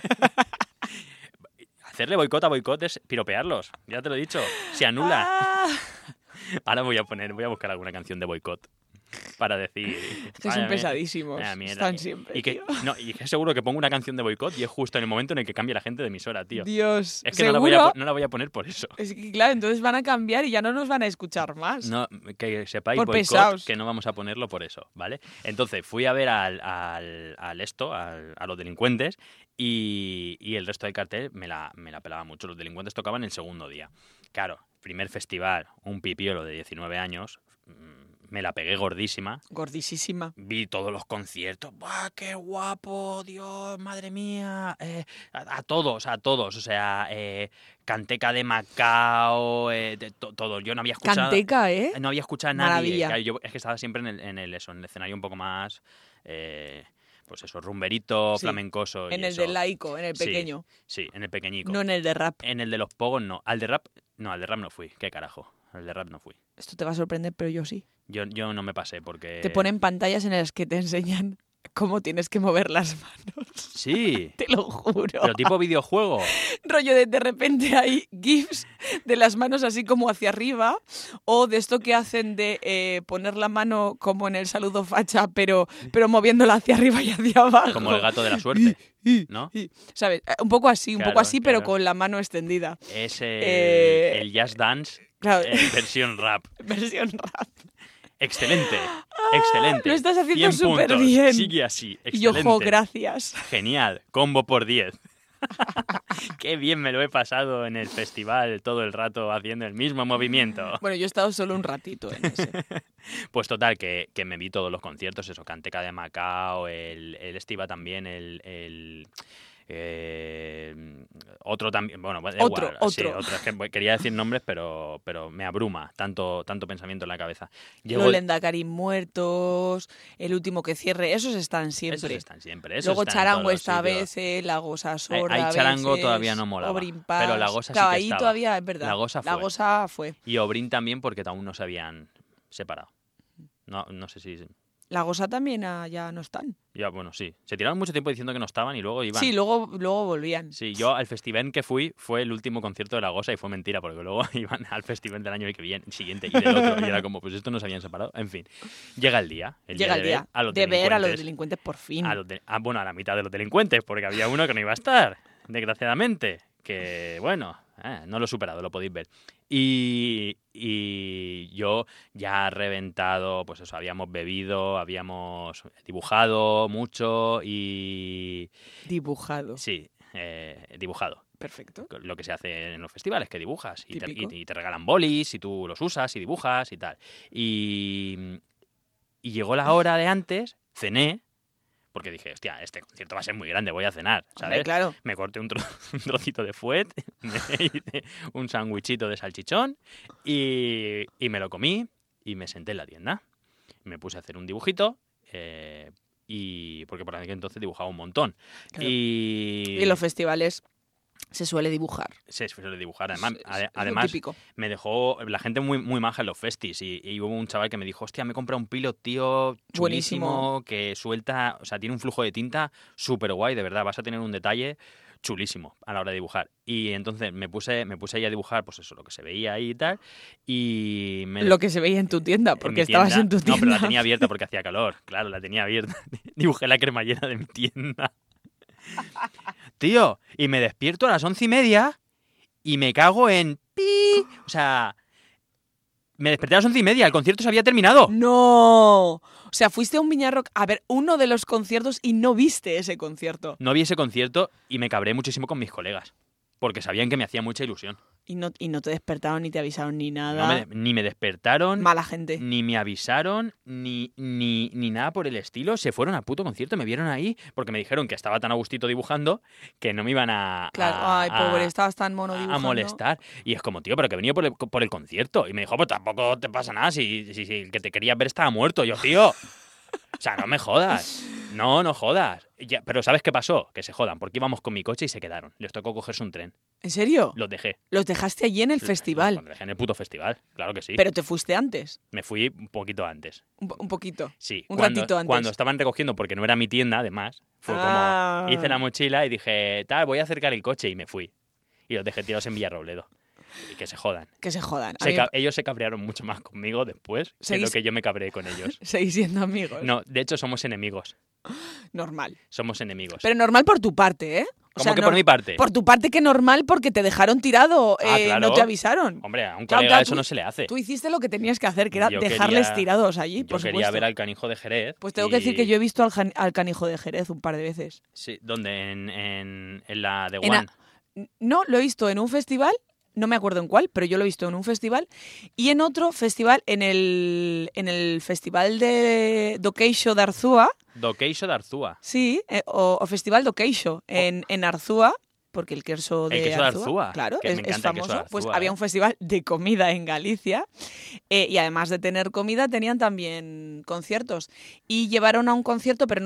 Hacerle boicot a boicot es piropearlos, ya te lo he dicho. Se anula. Ah, Ahora voy a buscar alguna canción de boicot para decir. que son pesadísimos. vaya mierda. Están siempre. Y que, tío. no, y que seguro que pongo una canción de boicot y es justo en el momento en el que cambia la gente de emisora, tío. Dios, Es que no ¿seguro? la voy a poner por eso. Es que claro, entonces van a cambiar y ya no nos van a escuchar más. No, que sepáis, Por boicot, pesaos. que no vamos a ponerlo por eso, ¿vale? Entonces fui a ver a los delincuentes y el resto del cartel me la pelaba mucho. Los delincuentes tocaban el segundo día. Claro, primer festival, un pipiolo de 19 años, me la pegué gordísima. Gordísima. Vi todos los conciertos. ¡Buah, qué guapo! Dios, madre mía. A todos. O sea, Canteca de Macao, todo. Yo no había escuchado... Canteca, ¿eh? No había escuchado a nadie. Maravilla. Claro, yo es que estaba siempre en el escenario un poco más... pues eso, rumberito, Sí, flamencoso. y En el eso. del laico, en el Sí, pequeño. Sí, en el pequeñico. No en el de rap. En el de los pogos no. Al de rap no fui. ¿Qué carajo? Al de rap no fui. Esto te va a sorprender, pero yo sí. Yo no me pasé porque... Te ponen pantallas en las que te enseñan cómo tienes que mover las manos. Sí, Te lo juro. pero tipo videojuego. Rollo de repente hay gifs de las manos así como hacia arriba, o de esto que hacen de poner la mano como en el saludo facha, pero moviéndola hacia arriba y hacia abajo. Como el gato de la suerte, ¿no? ¿Sabes? Un poco así, Claro, pero claro. con la mano extendida. Es el Just Dance Claro, versión rap. versión rap. Excelente, excelente. lo estás haciendo 100 súper puntos. bien. Sigue así, Y excelente. ojo, gracias. Genial, combo por 10. Qué bien me lo he pasado en el festival todo el rato haciendo el mismo movimiento. Bueno, yo he estado solo un ratito en ese. Pues total, que me vi todos los conciertos, eso, Canteca de Macao, el Estiva también, otro también, bueno, da Otro, igual, sí, otro. otro. Es que quería decir nombres, pero me abruma tanto pensamiento en la cabeza. Llegó Los Lendakarim muertos, el último que cierre, esos están siempre. esos están siempre. Esos Luego están en Charango todos los esta sitios. vez, La Gosa Sorda. Ahí a Charango veces, todavía no molaba, Obrin Paz. pero La Gosa sí Claro, que ahí estaba. todavía es verdad. La Gosa fue. La Gosa fue. Y Obrin también porque aún no se habían separado. No sé si... La Gosa también ya no están. Ya, bueno, sí. Se tiraron mucho tiempo diciendo que no estaban y luego iban. Sí, luego volvían. Sí, yo al festival en que fui fue el último concierto de La Gosa y fue mentira, porque luego iban al festival del año que viene, siguiente y del otro, y era como, pues estos no se habían separado. En fin, llega el día. Llega el día de ver a los delincuentes por fin. Bueno, a la mitad de los delincuentes, porque había uno que no iba a estar, desgraciadamente. Que, bueno, no lo he superado, lo podéis ver. Y yo ya reventado, pues eso, habíamos bebido, habíamos dibujado mucho y... Dibujado. Sí, dibujado. Perfecto. Lo que se hace en los festivales, que dibujas y Típico. te regalan bolis y tú los usas y dibujas y tal. Y llegó la hora de antes, cené, porque dije, hostia, este concierto va a ser muy grande, voy a cenar, ¿sabes? Hombre, claro. Me corté un trocito de fuet, me hice un sándwichito de salchichón y me lo comí y me senté en la tienda. Me puse a hacer un dibujito porque por aquel entonces dibujaba un montón. Claro. Y en los festivales se suele dibujar. se suele dibujar. Además, Es lo además típico. me dejó la gente muy, muy maja en los festis y hubo un chaval que me dijo, hostia, me he comprado un pilot, tío, chulísimo, Buenísimo. que suelta, o sea, tiene un flujo de tinta súper guay, de verdad, vas a tener un detalle chulísimo a la hora de dibujar. Y entonces me puse ahí a dibujar, pues eso, lo que se veía ahí y tal, y Lo que se veía en tu tienda, en porque mi estabas tienda- en tu tienda. No, pero la tenía abierta porque hacía calor, claro, la tenía abierta. Dibujé la cremallera de mi tienda. Tío, y me despierto a las 11:30 y me cago en... pi. O sea, me desperté a las 11:30, el concierto se había terminado. ¡No! O sea, fuiste a un Viña Rock a ver uno de los conciertos y no viste ese concierto. No vi ese concierto y me cabré muchísimo con mis colegas, porque sabían que me hacía mucha ilusión. Y no te despertaron, ni te avisaron, ni nada. Ni me despertaron, Mala gente. ni me avisaron, ni nada por el estilo. Se fueron al puto concierto, me vieron ahí, porque me dijeron que estaba tan a gustito dibujando que no me iban Claro, ay, pobre, estabas tan mono dibujando. a molestar. Y es como, tío, pero que he venido por el concierto. Y me dijo, pues tampoco te pasa nada, si el que te quería ver estaba muerto. Yo, tío, o sea, no me jodas. No jodas. Ya, pero ¿sabes qué pasó? Que se jodan, porque íbamos con mi coche y se quedaron. Les tocó cogerse un tren. ¿En serio? Los dejé. Los dejaste allí en el festival. Los dejé en el puto festival, claro que sí. Pero te fuiste antes. Me fui un poquito antes. Un poquito. Sí. Un ratito antes. Cuando estaban recogiendo, porque no era mi tienda, además, fue Ah. como... Hice la mochila y dije, tal, voy a acercar el coche y me fui. Y los dejé tirados en Villarrobledo. Y que se jodan. Que se jodan. A mí- Ellos se cabrearon mucho más conmigo después que lo que yo me cabreé con ellos. Seguís siendo amigos. No, de hecho somos enemigos. Normal. Somos enemigos. Pero normal por tu parte, ¿eh? ¿Cómo que por mi parte? Por tu parte que normal porque te dejaron tirado, Claro. no te avisaron. Hombre, a un Claro, colega claro, eso no se le hace. Tú hiciste lo que tenías que hacer, que era Yo dejarles quería- tirados allí, por Yo quería supuesto. ver al canijo de Jerez. Pues tengo que decir que yo he visto al canijo de Jerez un par de veces. Sí, ¿dónde? En la de En One. No, lo he visto en un festival, no me acuerdo en cuál, pero yo lo he visto en un festival y en otro festival, en el festival de Doqueixo de Arzúa, Doqueixo de Arzúa. sí, o festival Doqueixo en Arzúa, porque el queso de El queso de Arzúa, claro, que me es encanta el queso famoso. de Pues Arzúa, había un festival de comida en Galicia y además de tener comida tenían también conciertos y llevaron a un concierto, pero no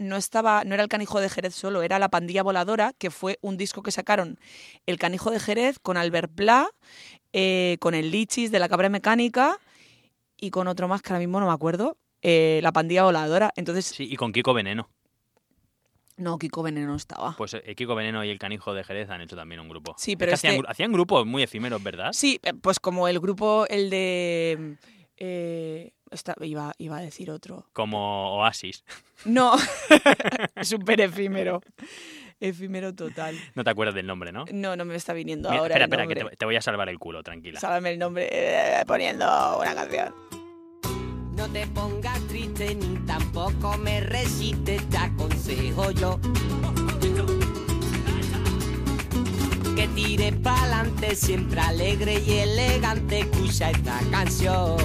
era el Canijo de Jerez solo, era La Pandilla Voladora, que fue un disco que sacaron el Canijo de Jerez con Albert Pla, con el Lichis de La Cabra Mecánica y con otro más que ahora mismo no me acuerdo, La Pandilla Voladora. Entonces, Sí, y con Kiko Veneno. no, Kiko Veneno estaba. Pues Kiko Veneno y el canijo de Jerez han hecho también un grupo. Sí, Es pero que hacían grupos muy efímeros, ¿verdad? Sí, pues como el grupo, el de... iba a decir otro. Como Oasis. No, súper efímero. Efímero total. No te acuerdas del nombre, ¿no? No me está viniendo Mira, ahora espera, el que nombre. te voy a salvar el culo, tranquila. Sábame el nombre poniendo una canción. No te pongas triste ni tampoco me resistes, te aconsejo yo. Que tires pa'lante, siempre alegre y elegante, escucha esta canción.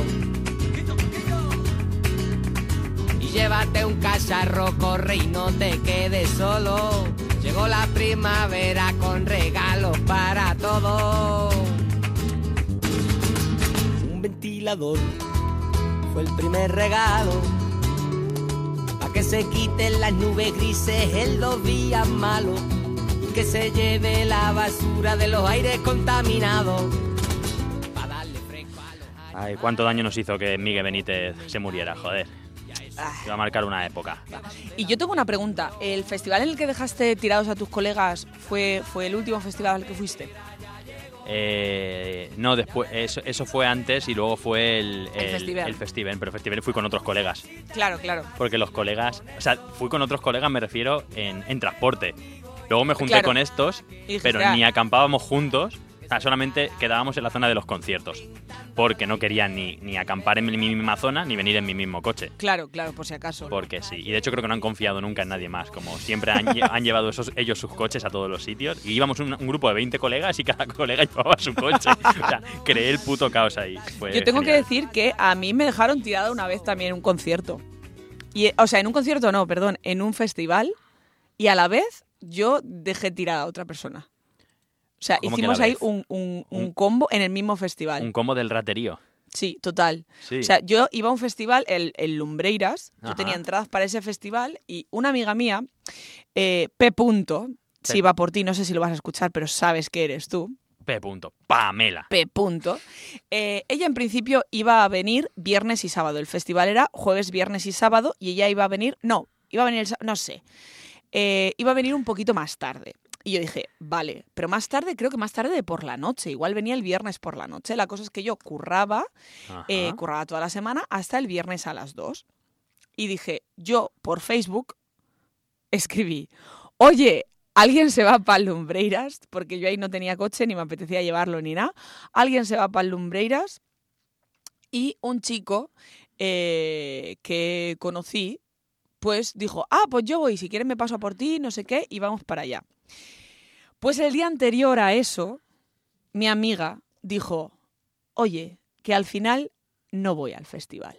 Y llévate un cacharro, corre y no te quedes solo. Llegó la primavera con regalos para todos. Un ventilador fue el primer regalo, pa' que se quiten las nubes grises en los días malos, que se lleve la basura de los aires contaminados, pa' darle fresco a los aires. Ay, cuánto daño nos hizo que Miguel Benítez se muriera, joder. Iba a marcar una época. Y yo tengo una pregunta. ¿El festival en el que dejaste tirados a tus colegas fue el último festival al que fuiste? No, después eso fue antes y luego fue el festival. Pero el festival fui con otros colegas. Claro. Porque los colegas... O sea, fui con otros colegas, me refiero, en transporte. Luego me junté Claro. con estos, Y dijiste, pero ni acampábamos juntos. O sea, solamente quedábamos en la zona de los conciertos. Porque no querían ni acampar en mi misma zona ni venir en mi mismo coche. Claro, por si acaso. Porque sí. Y de hecho creo que no han confiado nunca en nadie más. Como siempre han llevado ellos sus coches a todos los sitios. Y íbamos un grupo de 20 colegas y cada colega llevaba su coche. O sea, creé el puto caos ahí. Fue Yo tengo que genial. decir que a mí me dejaron tirada una vez también en un concierto. O sea, en un concierto no, perdón, en un festival. Y a la vez yo dejé tirada a otra persona. O sea, ¿Cómo que hicimos a la ahí vez? un combo en el mismo festival. Un combo del raterío. Sí, total. Sí. O sea, yo iba a un festival, el Lumbreiras, yo Ajá. tenía entradas para ese festival y una amiga mía, P. Punto, si va por ti, no sé si lo vas a escuchar, pero sabes que eres tú, P. Punto. Pamela. P. Punto, ella en principio iba a venir viernes y sábado. El festival era jueves, viernes y sábado y ella iba a venir, no sé, iba a venir un poquito más tarde. Y yo dije, vale, pero más tarde, creo que más tarde de por la noche. Igual venía el viernes por la noche. La cosa es que yo curraba toda la semana hasta el viernes a las 2. Y dije, yo por Facebook escribí, oye, alguien se va para Lumbreiras, porque yo ahí no tenía coche, ni me apetecía llevarlo ni nada. Alguien se va para Lumbreiras y un chico que conocí, pues dijo, pues yo voy, si quieres me paso a por ti, no sé qué, y vamos para allá. Pues el día anterior a eso, mi amiga dijo, oye, que al final no voy al festival.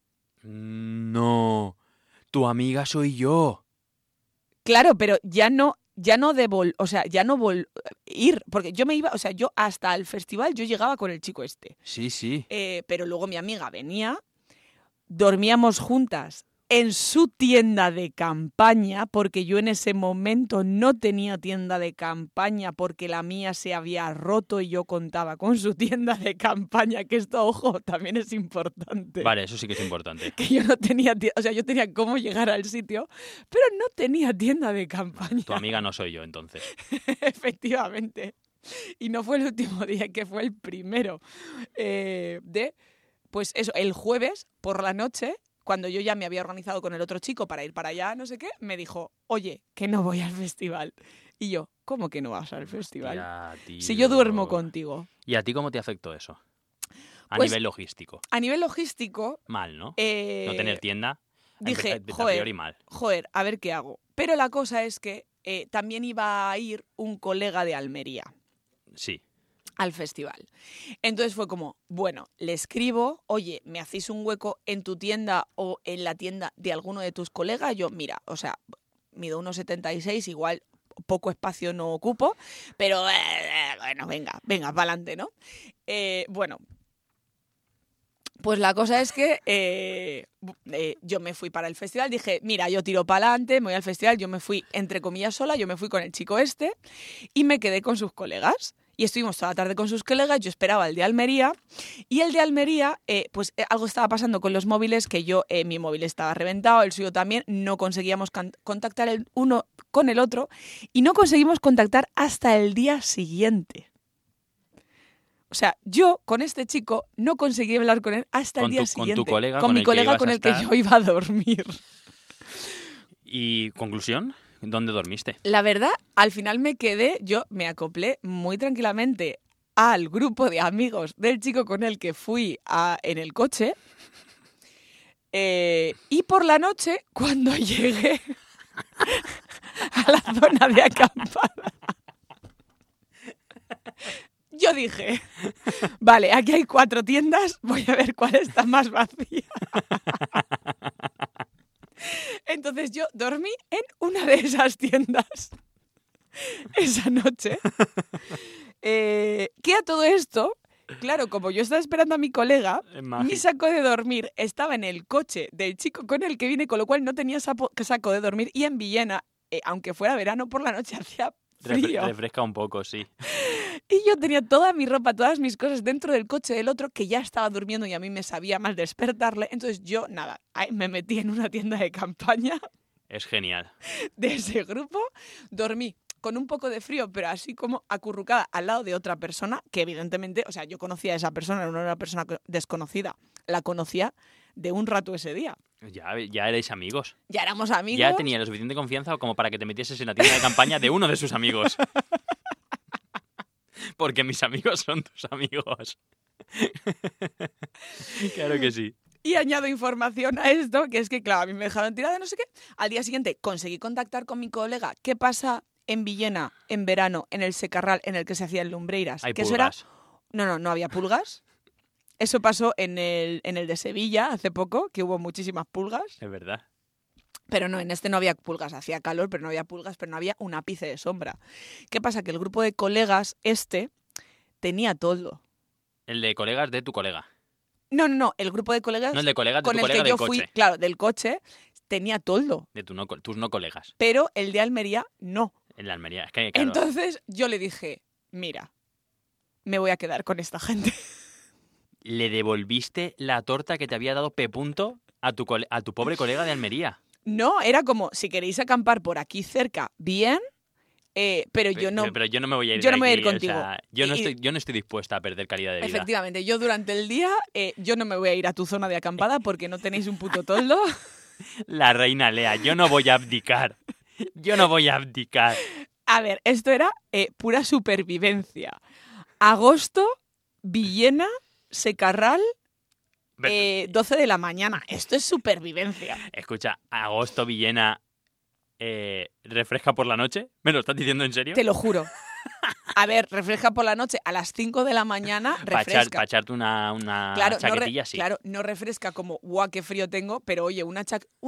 No, tu amiga soy yo. Claro, pero ya no debo ir, porque yo me iba, o sea, yo hasta el festival yo llegaba con el chico este. Sí. Pero luego mi amiga venía, dormíamos juntas en su tienda de campaña, porque yo en ese momento no tenía tienda de campaña porque la mía se había roto y yo contaba con su tienda de campaña, que esto, ojo, también es importante. Vale, eso sí que es importante. Que yo no tenía, o sea, yo tenía cómo llegar al sitio, pero no tenía tienda de campaña. Tu amiga no soy yo, entonces. Efectivamente. Y no fue el último día, que fue el primero. Pues eso, el jueves por la noche, cuando yo ya me había organizado con el otro chico para ir para allá, no sé qué, me dijo, oye, que no voy al festival. Y yo, ¿cómo que no vas al festival? Ya, tío. Si yo duermo contigo. ¿Y a ti cómo te afectó eso? A Pues, nivel logístico. A nivel logístico... Mal, ¿no? No tener tienda. Dije, a priori mal. a ver qué hago. Pero la cosa es que también iba a ir un colega de Almería. Sí. Al festival. Entonces fue como, bueno, le escribo, oye, ¿me hacéis un hueco en tu tienda o en la tienda de alguno de tus colegas? Yo, mira, o sea, mido 1,76, igual poco espacio no ocupo, pero bueno, venga, para adelante, ¿no? Bueno, pues la cosa es que yo me fui para el festival, dije, mira, yo tiro para adelante, me voy al festival, yo me fui, entre comillas, sola, yo me fui con el chico este y me quedé con sus colegas. Y estuvimos toda la tarde con sus colegas, yo esperaba el de Almería, y el de Almería, algo estaba pasando con los móviles, que mi móvil estaba reventado, el suyo también, no conseguíamos contactar el uno con el otro, y no conseguimos contactar hasta el día siguiente. O sea, yo con este chico no conseguí hablar con él hasta el día siguiente. Con tu colega, con mi colega con el que yo iba a dormir. ¿Y conclusión? ¿Dónde dormiste? La verdad, al final yo me acoplé muy tranquilamente al grupo de amigos del chico con el que fui en el coche. Y por la noche, cuando llegué a la zona de acampada, yo dije, vale, aquí hay 4 tiendas, voy a ver cuál está más vacía. Entonces yo dormí en una de esas tiendas esa noche. Que a todo esto, claro, como yo estaba esperando a mi colega, mi saco de dormir estaba en el coche del chico con el que vine, con lo cual no tenía saco de dormir. Y en Villena, aunque fuera verano, por la noche hacía frío. Refresca un poco, sí. Y yo tenía toda mi ropa, todas mis cosas dentro del coche del otro, que ya estaba durmiendo y a mí me sabía mal despertarle. Entonces yo, nada, me metí en una tienda de campaña. Es genial. De ese grupo, dormí con un poco de frío, pero así como acurrucada al lado de otra persona, que evidentemente, o sea, yo conocía a esa persona, no era una persona desconocida, la conocía de un rato ese día. Ya erais amigos. Ya éramos amigos. Ya tenía la suficiente confianza como para que te metieses en la tienda de campaña de uno de sus amigos. Porque mis amigos son tus amigos. Claro que sí. Y añado información a esto, que es que, claro, a mí me dejaron tirada, no sé qué. Al día siguiente conseguí contactar con mi colega. ¿Qué pasa en Villena, en verano, en el secarral en el que se hacía el Lumbreiras? ¿Hay que pulgas? Eso era... No había pulgas. Eso pasó en el de Sevilla hace poco, que hubo muchísimas pulgas. Es verdad. Pero no, en este no había pulgas. Hacía calor, pero no había pulgas, pero no había un ápice de sombra. ¿Qué pasa? Que el grupo de colegas tenía todo. El de colegas de tu colega. No, el grupo de colegas... No, el de colegas de con tu el colega que yo del fui, coche. claro, del coche, tenía toldo. De tus no colegas. Pero el de Almería, no. En la Almería. Es que, claro, Entonces yo le dije, mira, me voy a quedar con esta gente. le devolviste la torta que te había dado P. a tu pobre colega de Almería. No, era como, si queréis acampar por aquí cerca, bien, pero yo no... Pero yo no me voy a ir yo de no me voy a aquí, ir contigo. o sea, yo no estoy dispuesta a perder calidad de vida. Efectivamente, yo durante el día, yo no me voy a ir a tu zona de acampada porque no tenéis un puto toldo. La reina Lea, yo no voy a abdicar. Yo no voy a abdicar. A ver, esto era pura supervivencia. Agosto, Villena, Secarral, 12 de la mañana. Esto es supervivencia. Escucha, agosto, Villena, ¿refresca por la noche? ¿Me lo estás diciendo en serio? Te lo juro. A ver, refresca por la noche. A las 5 de la mañana refresca. Para echarte una chaquetilla, sí. Claro, no refresca como, guau, qué frío tengo, pero oye, una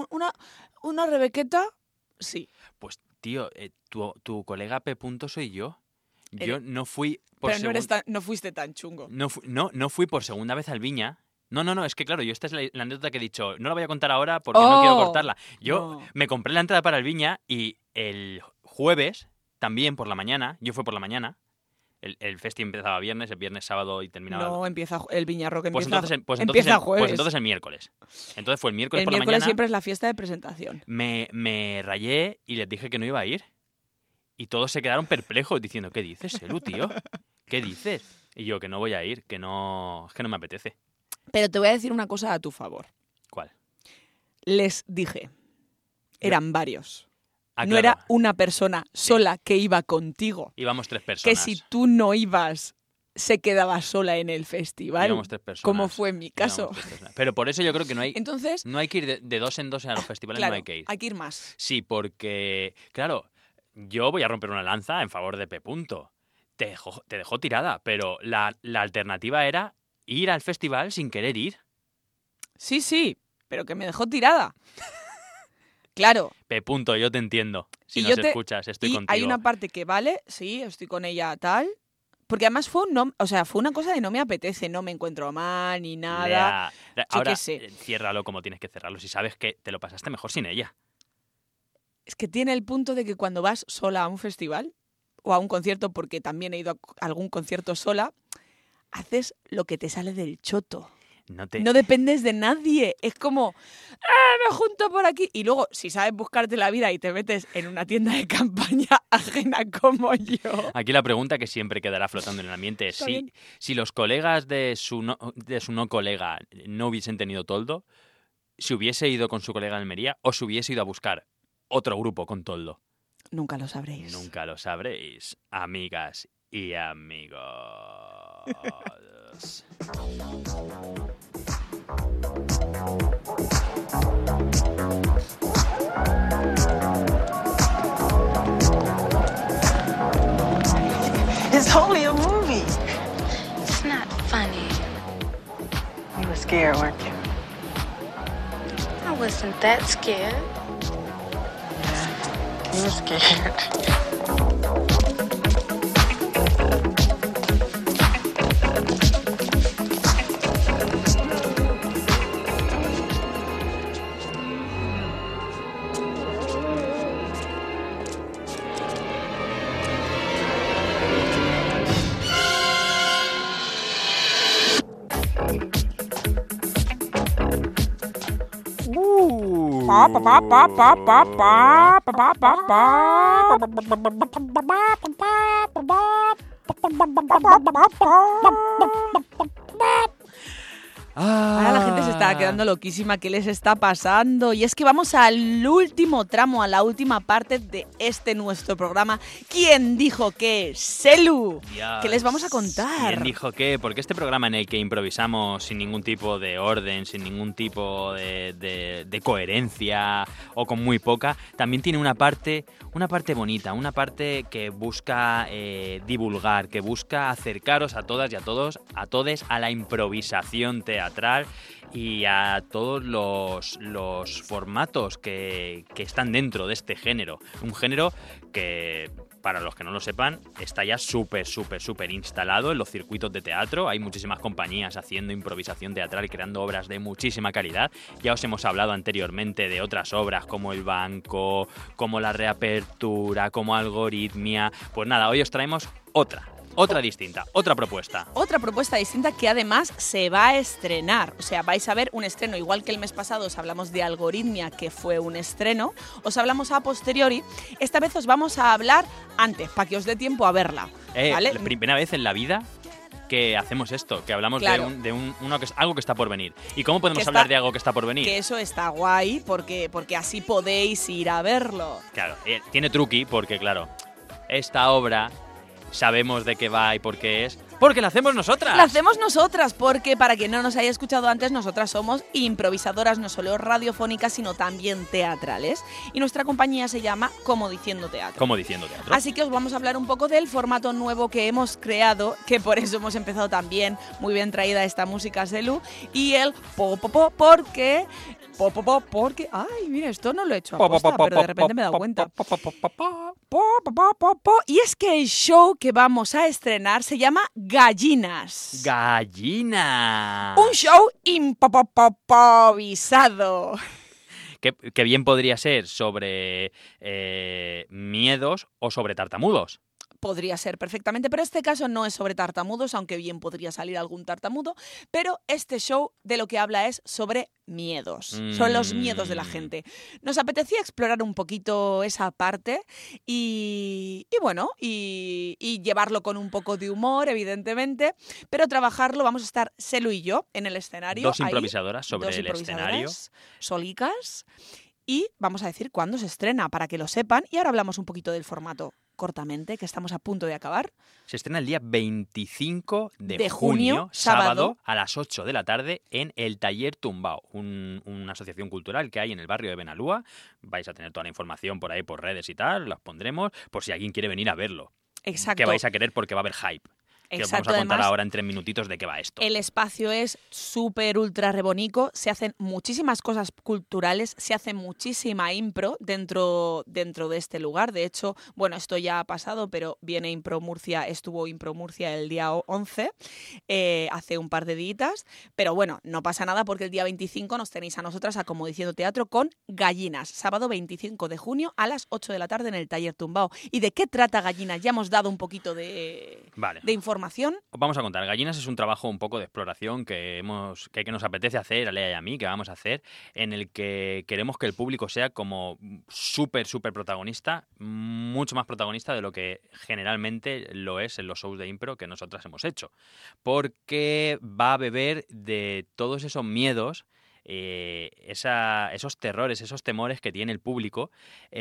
rebequeta, sí. Pues, tío, tu colega P. soy yo. Yo no fui por Pero no fuiste tan chungo. No fui por segunda vez al Viña. No, es que claro, yo esta es la anécdota que he dicho, no la voy a contar ahora porque no quiero cortarla. Yo me compré la entrada para el Viña y el jueves, también por la mañana, yo fui por la mañana, el festi empezaba el viernes, sábado y terminaba... No, empieza el Viña Rock, empieza jueves. Pues entonces el miércoles. Entonces fue el miércoles por la mañana. El miércoles siempre es la fiesta de presentación. Me rayé y les dije que no iba a ir. Y todos se quedaron perplejos diciendo, ¿qué dices, Elu, tío? ¿Qué dices? Y yo, que no voy a ir, es que no me apetece. Pero te voy a decir una cosa a tu favor. ¿Cuál? Les dije, eran varios. Ah, no claro. era una persona sola que iba contigo. Íbamos 3 personas. Que si tú no ibas, se quedaba sola en el festival. Íbamos 3 personas. Como fue en mi caso. Pero por eso yo creo que Entonces, no hay que ir de 2 en 2 a los festivales, claro, no hay que ir. Hay que ir más. Sí, porque, claro, yo voy a romper una lanza en favor de P. Te dejó tirada, pero la alternativa era ir al festival sin querer ir. Sí, pero que me dejó tirada. Claro. P. yo te entiendo. Si Y nos yo te- escuchas, estoy Y contigo. hay una parte que vale, sí, estoy con ella tal. Porque además fue una cosa de no me apetece, no me encuentro mal ni nada. Ahora, qué sé. ciérralo como tienes que cerrarlo. Si sabes que te lo pasaste mejor sin ella. Es que tiene el punto de que cuando vas sola a un festival o a un concierto, porque también he ido a algún concierto sola, haces lo que te sale del choto. No dependes de nadie. Es como, me junto por aquí. Y luego, si sabes buscarte la vida y te metes en una tienda de campaña ajena como yo. Aquí la pregunta que siempre quedará flotando en el ambiente es Está bien. si los colegas de su no colega no hubiesen tenido toldo, si hubiese ido con su colega de Almería o si hubiese ido a buscar otro grupo con toldo. Nunca lo sabréis. Nunca lo sabréis, amigas y amigos. It's only a movie. It's not funny. You were scared, weren't you? I wasn't that scared. You were scared. Ahora la gente se está quedando loquísima. ¿Qué les está pasando? Y es que vamos al último tramo, a la última parte de este nuestro programa. ¿Quién dijo qué? Selu. Dios. ¿Qué les vamos a contar? ¿Quién dijo qué? Porque este programa en el que improvisamos sin ningún tipo de orden, sin ningún tipo de coherencia o con muy poca, también tiene una parte bonita, una parte que busca divulgar, que busca acercaros a todas y a todos, a todes, a la improvisación teatral y a todos los formatos que están dentro de este género. Un género que, para los que no lo sepan, está ya súper instalado en los circuitos de teatro. Hay muchísimas compañías haciendo improvisación teatral y creando obras de muchísima calidad. Ya os hemos hablado anteriormente de otras obras como El Banco, como La Reapertura, como Algoritmia. Pues nada, hoy os traemos otra distinta, otra propuesta. Otra propuesta distinta que además se va a estrenar. O sea, vais a ver un estreno, igual que el mes pasado os hablamos de Algoritmia, que fue un estreno, os hablamos a posteriori. Esta vez os vamos a hablar antes, para que os dé tiempo a verla. ¿vale? La primera vez en la vida que hacemos esto, que hablamos Claro. de algo que está por venir. ¿Y cómo podemos Que hablar está- de algo que está por venir? Que eso está guay porque así podéis ir a verlo. Claro, tiene truqui porque, claro, esta obra sabemos de qué va y por qué es. ¡Porque la hacemos nosotras! La hacemos nosotras, porque para quien no nos haya escuchado antes, nosotras somos improvisadoras no solo radiofónicas, sino también teatrales. Y nuestra compañía se llama Como Diciendo Teatro. Como diciendo teatro. Así que os vamos a hablar un poco del formato nuevo que hemos creado, que por eso hemos empezado también, muy bien traída esta música, Selu, y el porque... Ay, mira, esto no lo he hecho a posta, pero de repente me he dado cuenta. Y es que el show que vamos a estrenar se llama Gallinas. ¡Gallina! Un show improvisado. Que bien podría ser sobre miedos o sobre tartamudos. Podría ser perfectamente, pero este caso no es sobre tartamudos, aunque bien podría salir algún tartamudo, pero este show de lo que habla es sobre miedos, son los miedos de la gente. Nos apetecía explorar un poquito esa parte y llevarlo con un poco de humor, evidentemente, pero trabajarlo, vamos a estar Selu y yo en el escenario. Dos ahí, improvisadoras sobre dos el escenario. improvisadoras solicas, y vamos a decir cuándo se estrena para que lo sepan, y ahora hablamos un poquito del formato cortamente, que estamos a punto de acabar. Se estrena el día 25 de junio, sábado, a las 8 de la tarde en el Taller Tumbao, una asociación cultural que hay en el barrio de Benalúa. Vais a tener toda la información por ahí, por redes y tal, las pondremos por si alguien quiere venir a verlo. Exacto. Que vais a querer porque va a haber hype. Que os vamos Exacto, a contar además, ahora en 3 minutitos de qué va esto. el espacio es súper ultra rebonico, se hacen muchísimas cosas culturales, se hace muchísima impro dentro de este lugar. De hecho, bueno, esto ya ha pasado, pero viene Impro Murcia, estuvo Impro Murcia el día 11, hace un par de días. Pero bueno, no pasa nada porque el día 25 nos tenéis a nosotras a Como Diciendo Teatro con Gallinas, sábado 25 de junio a las 8 de la tarde en el Taller Tumbao. ¿Y de qué trata Gallinas? Ya hemos dado un poquito de información. Os vamos a contar. Gallinas es un trabajo un poco de exploración que nos apetece hacer, a Lea y a mí, que vamos a hacer, en el que queremos que el público sea como súper protagonista, mucho más protagonista de lo que generalmente lo es en los shows de impro que nosotras hemos hecho. Porque va a beber de todos esos miedos, esos terrores, esos temores que tiene el público.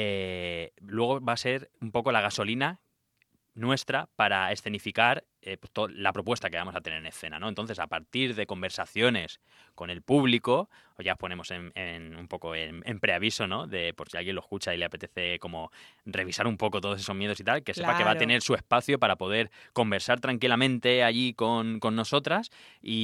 Luego va a ser un poco la gasolina nuestra para escenificar la propuesta que vamos a tener en escena, ¿no? Entonces, a partir de conversaciones con el público, o ya ponemos un poco en preaviso, ¿no? De por si alguien lo escucha y le apetece como revisar un poco todos esos miedos y tal, que sepa que va a tener su espacio para poder conversar tranquilamente allí con nosotras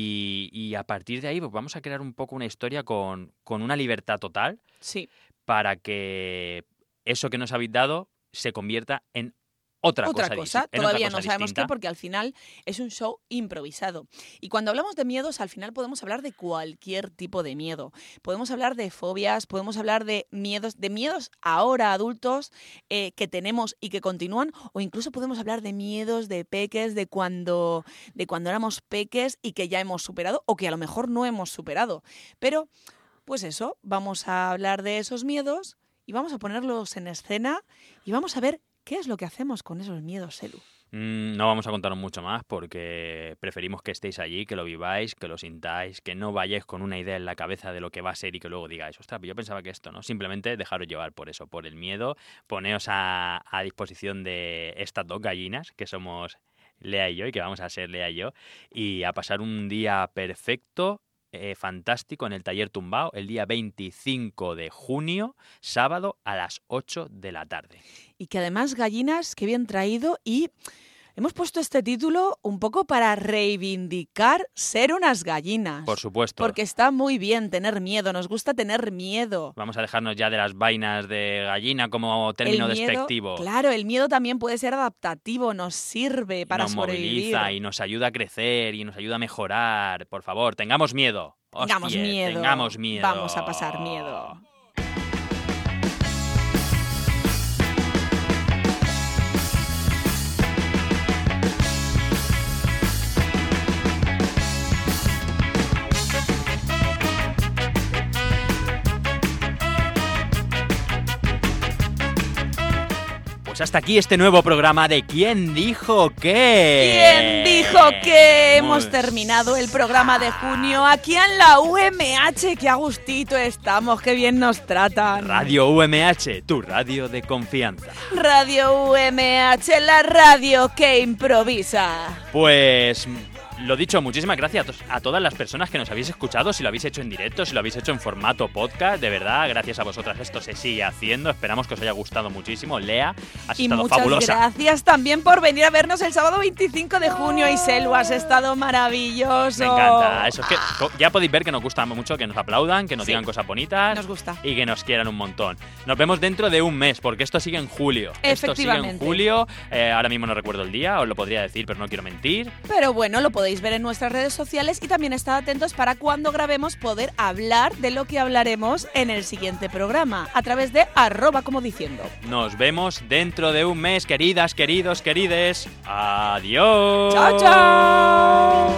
y a partir de ahí pues vamos a crear un poco una historia con una libertad total. Sí. Para que eso que nos habéis dado se convierta en otra cosa. Todavía no sabemos qué, porque al final es un show improvisado. Y cuando hablamos de miedos, al final podemos hablar de cualquier tipo de miedo. Podemos hablar de fobias, podemos hablar de miedos ahora adultos que tenemos y que continúan, o incluso podemos hablar de miedos de peques, de cuando éramos peques y que ya hemos superado, o que a lo mejor no hemos superado. Pero, pues eso, vamos a hablar de esos miedos y vamos a ponerlos en escena y vamos a ver ¿qué es lo que hacemos con esos miedos, Selu? No vamos a contaros mucho más porque preferimos que estéis allí, que lo viváis, que lo sintáis, que no vayáis con una idea en la cabeza de lo que va a ser y que luego digáis, ostras, yo pensaba que esto, ¿no? Simplemente dejaros llevar por eso, por el miedo. Poneos a disposición de estas dos gallinas que somos Lea y yo y que vamos a ser Lea y yo y a pasar un día perfecto, fantástico en el Taller Tumbao el día 25 de junio, sábado a las 8 de la tarde. Y que además, Gallinas, qué bien traído, y hemos puesto este título un poco para reivindicar ser unas gallinas. Por supuesto. Porque está muy bien tener miedo, nos gusta tener miedo. Vamos a dejarnos ya de las vainas de gallina como término despectivo. Claro, el miedo también puede ser adaptativo, nos sirve para sobrevivir. Nos moviliza y nos ayuda a crecer y nos ayuda a mejorar. Por favor, tengamos miedo. Tengamos miedo. Vamos a pasar miedo. Pues hasta aquí este nuevo programa de ¿Quién dijo qué? ¿Quién dijo que hemos terminado el programa de junio aquí en la UMH. Qué a gustito estamos, qué bien nos tratan. Radio UMH, tu radio de confianza. Radio UMH, la radio que improvisa. Pues lo dicho, muchísimas gracias a todas las personas que nos habéis escuchado, si lo habéis hecho en directo, si lo habéis hecho en formato podcast, de verdad, gracias a vosotras esto se sigue haciendo, esperamos que os haya gustado muchísimo. Lea, has estado fabulosa. Y muchas gracias también por venir a vernos el sábado 25 de junio, Iselu, has estado maravilloso. Me encanta, eso es que ya podéis ver que nos gusta mucho que nos aplaudan, que nos digan cosas bonitas. Nos gusta. Y que nos quieran un montón. Nos vemos dentro de un mes, porque esto sigue en julio. Efectivamente. Esto sigue en julio, ahora mismo no recuerdo el día, os lo podría decir, pero no quiero mentir. Pero bueno, lo podéis ver en nuestras redes sociales y también estad atentos para cuando grabemos poder hablar de lo que hablaremos en el siguiente programa a través de @comodiciendo. Nos vemos dentro de un mes, queridas, queridos, querides. Adiós. Chao, chao.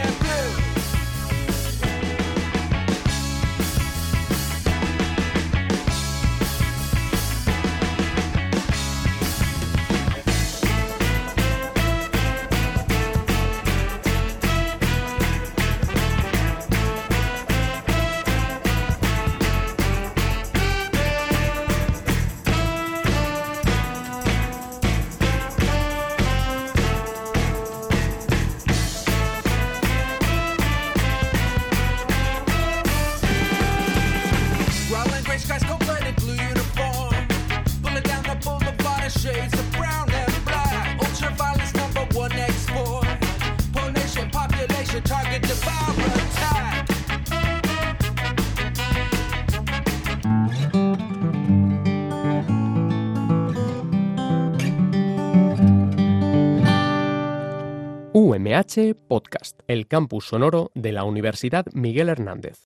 Rolling gray skies, cold-blooded blue uniform. Pulling down the boulevard of shades of brown and black. Ultraviolence #1 export. Poor nation, population, target devour attack. UMH Podcast, el campus sonoro de la Universidad Miguel Hernández.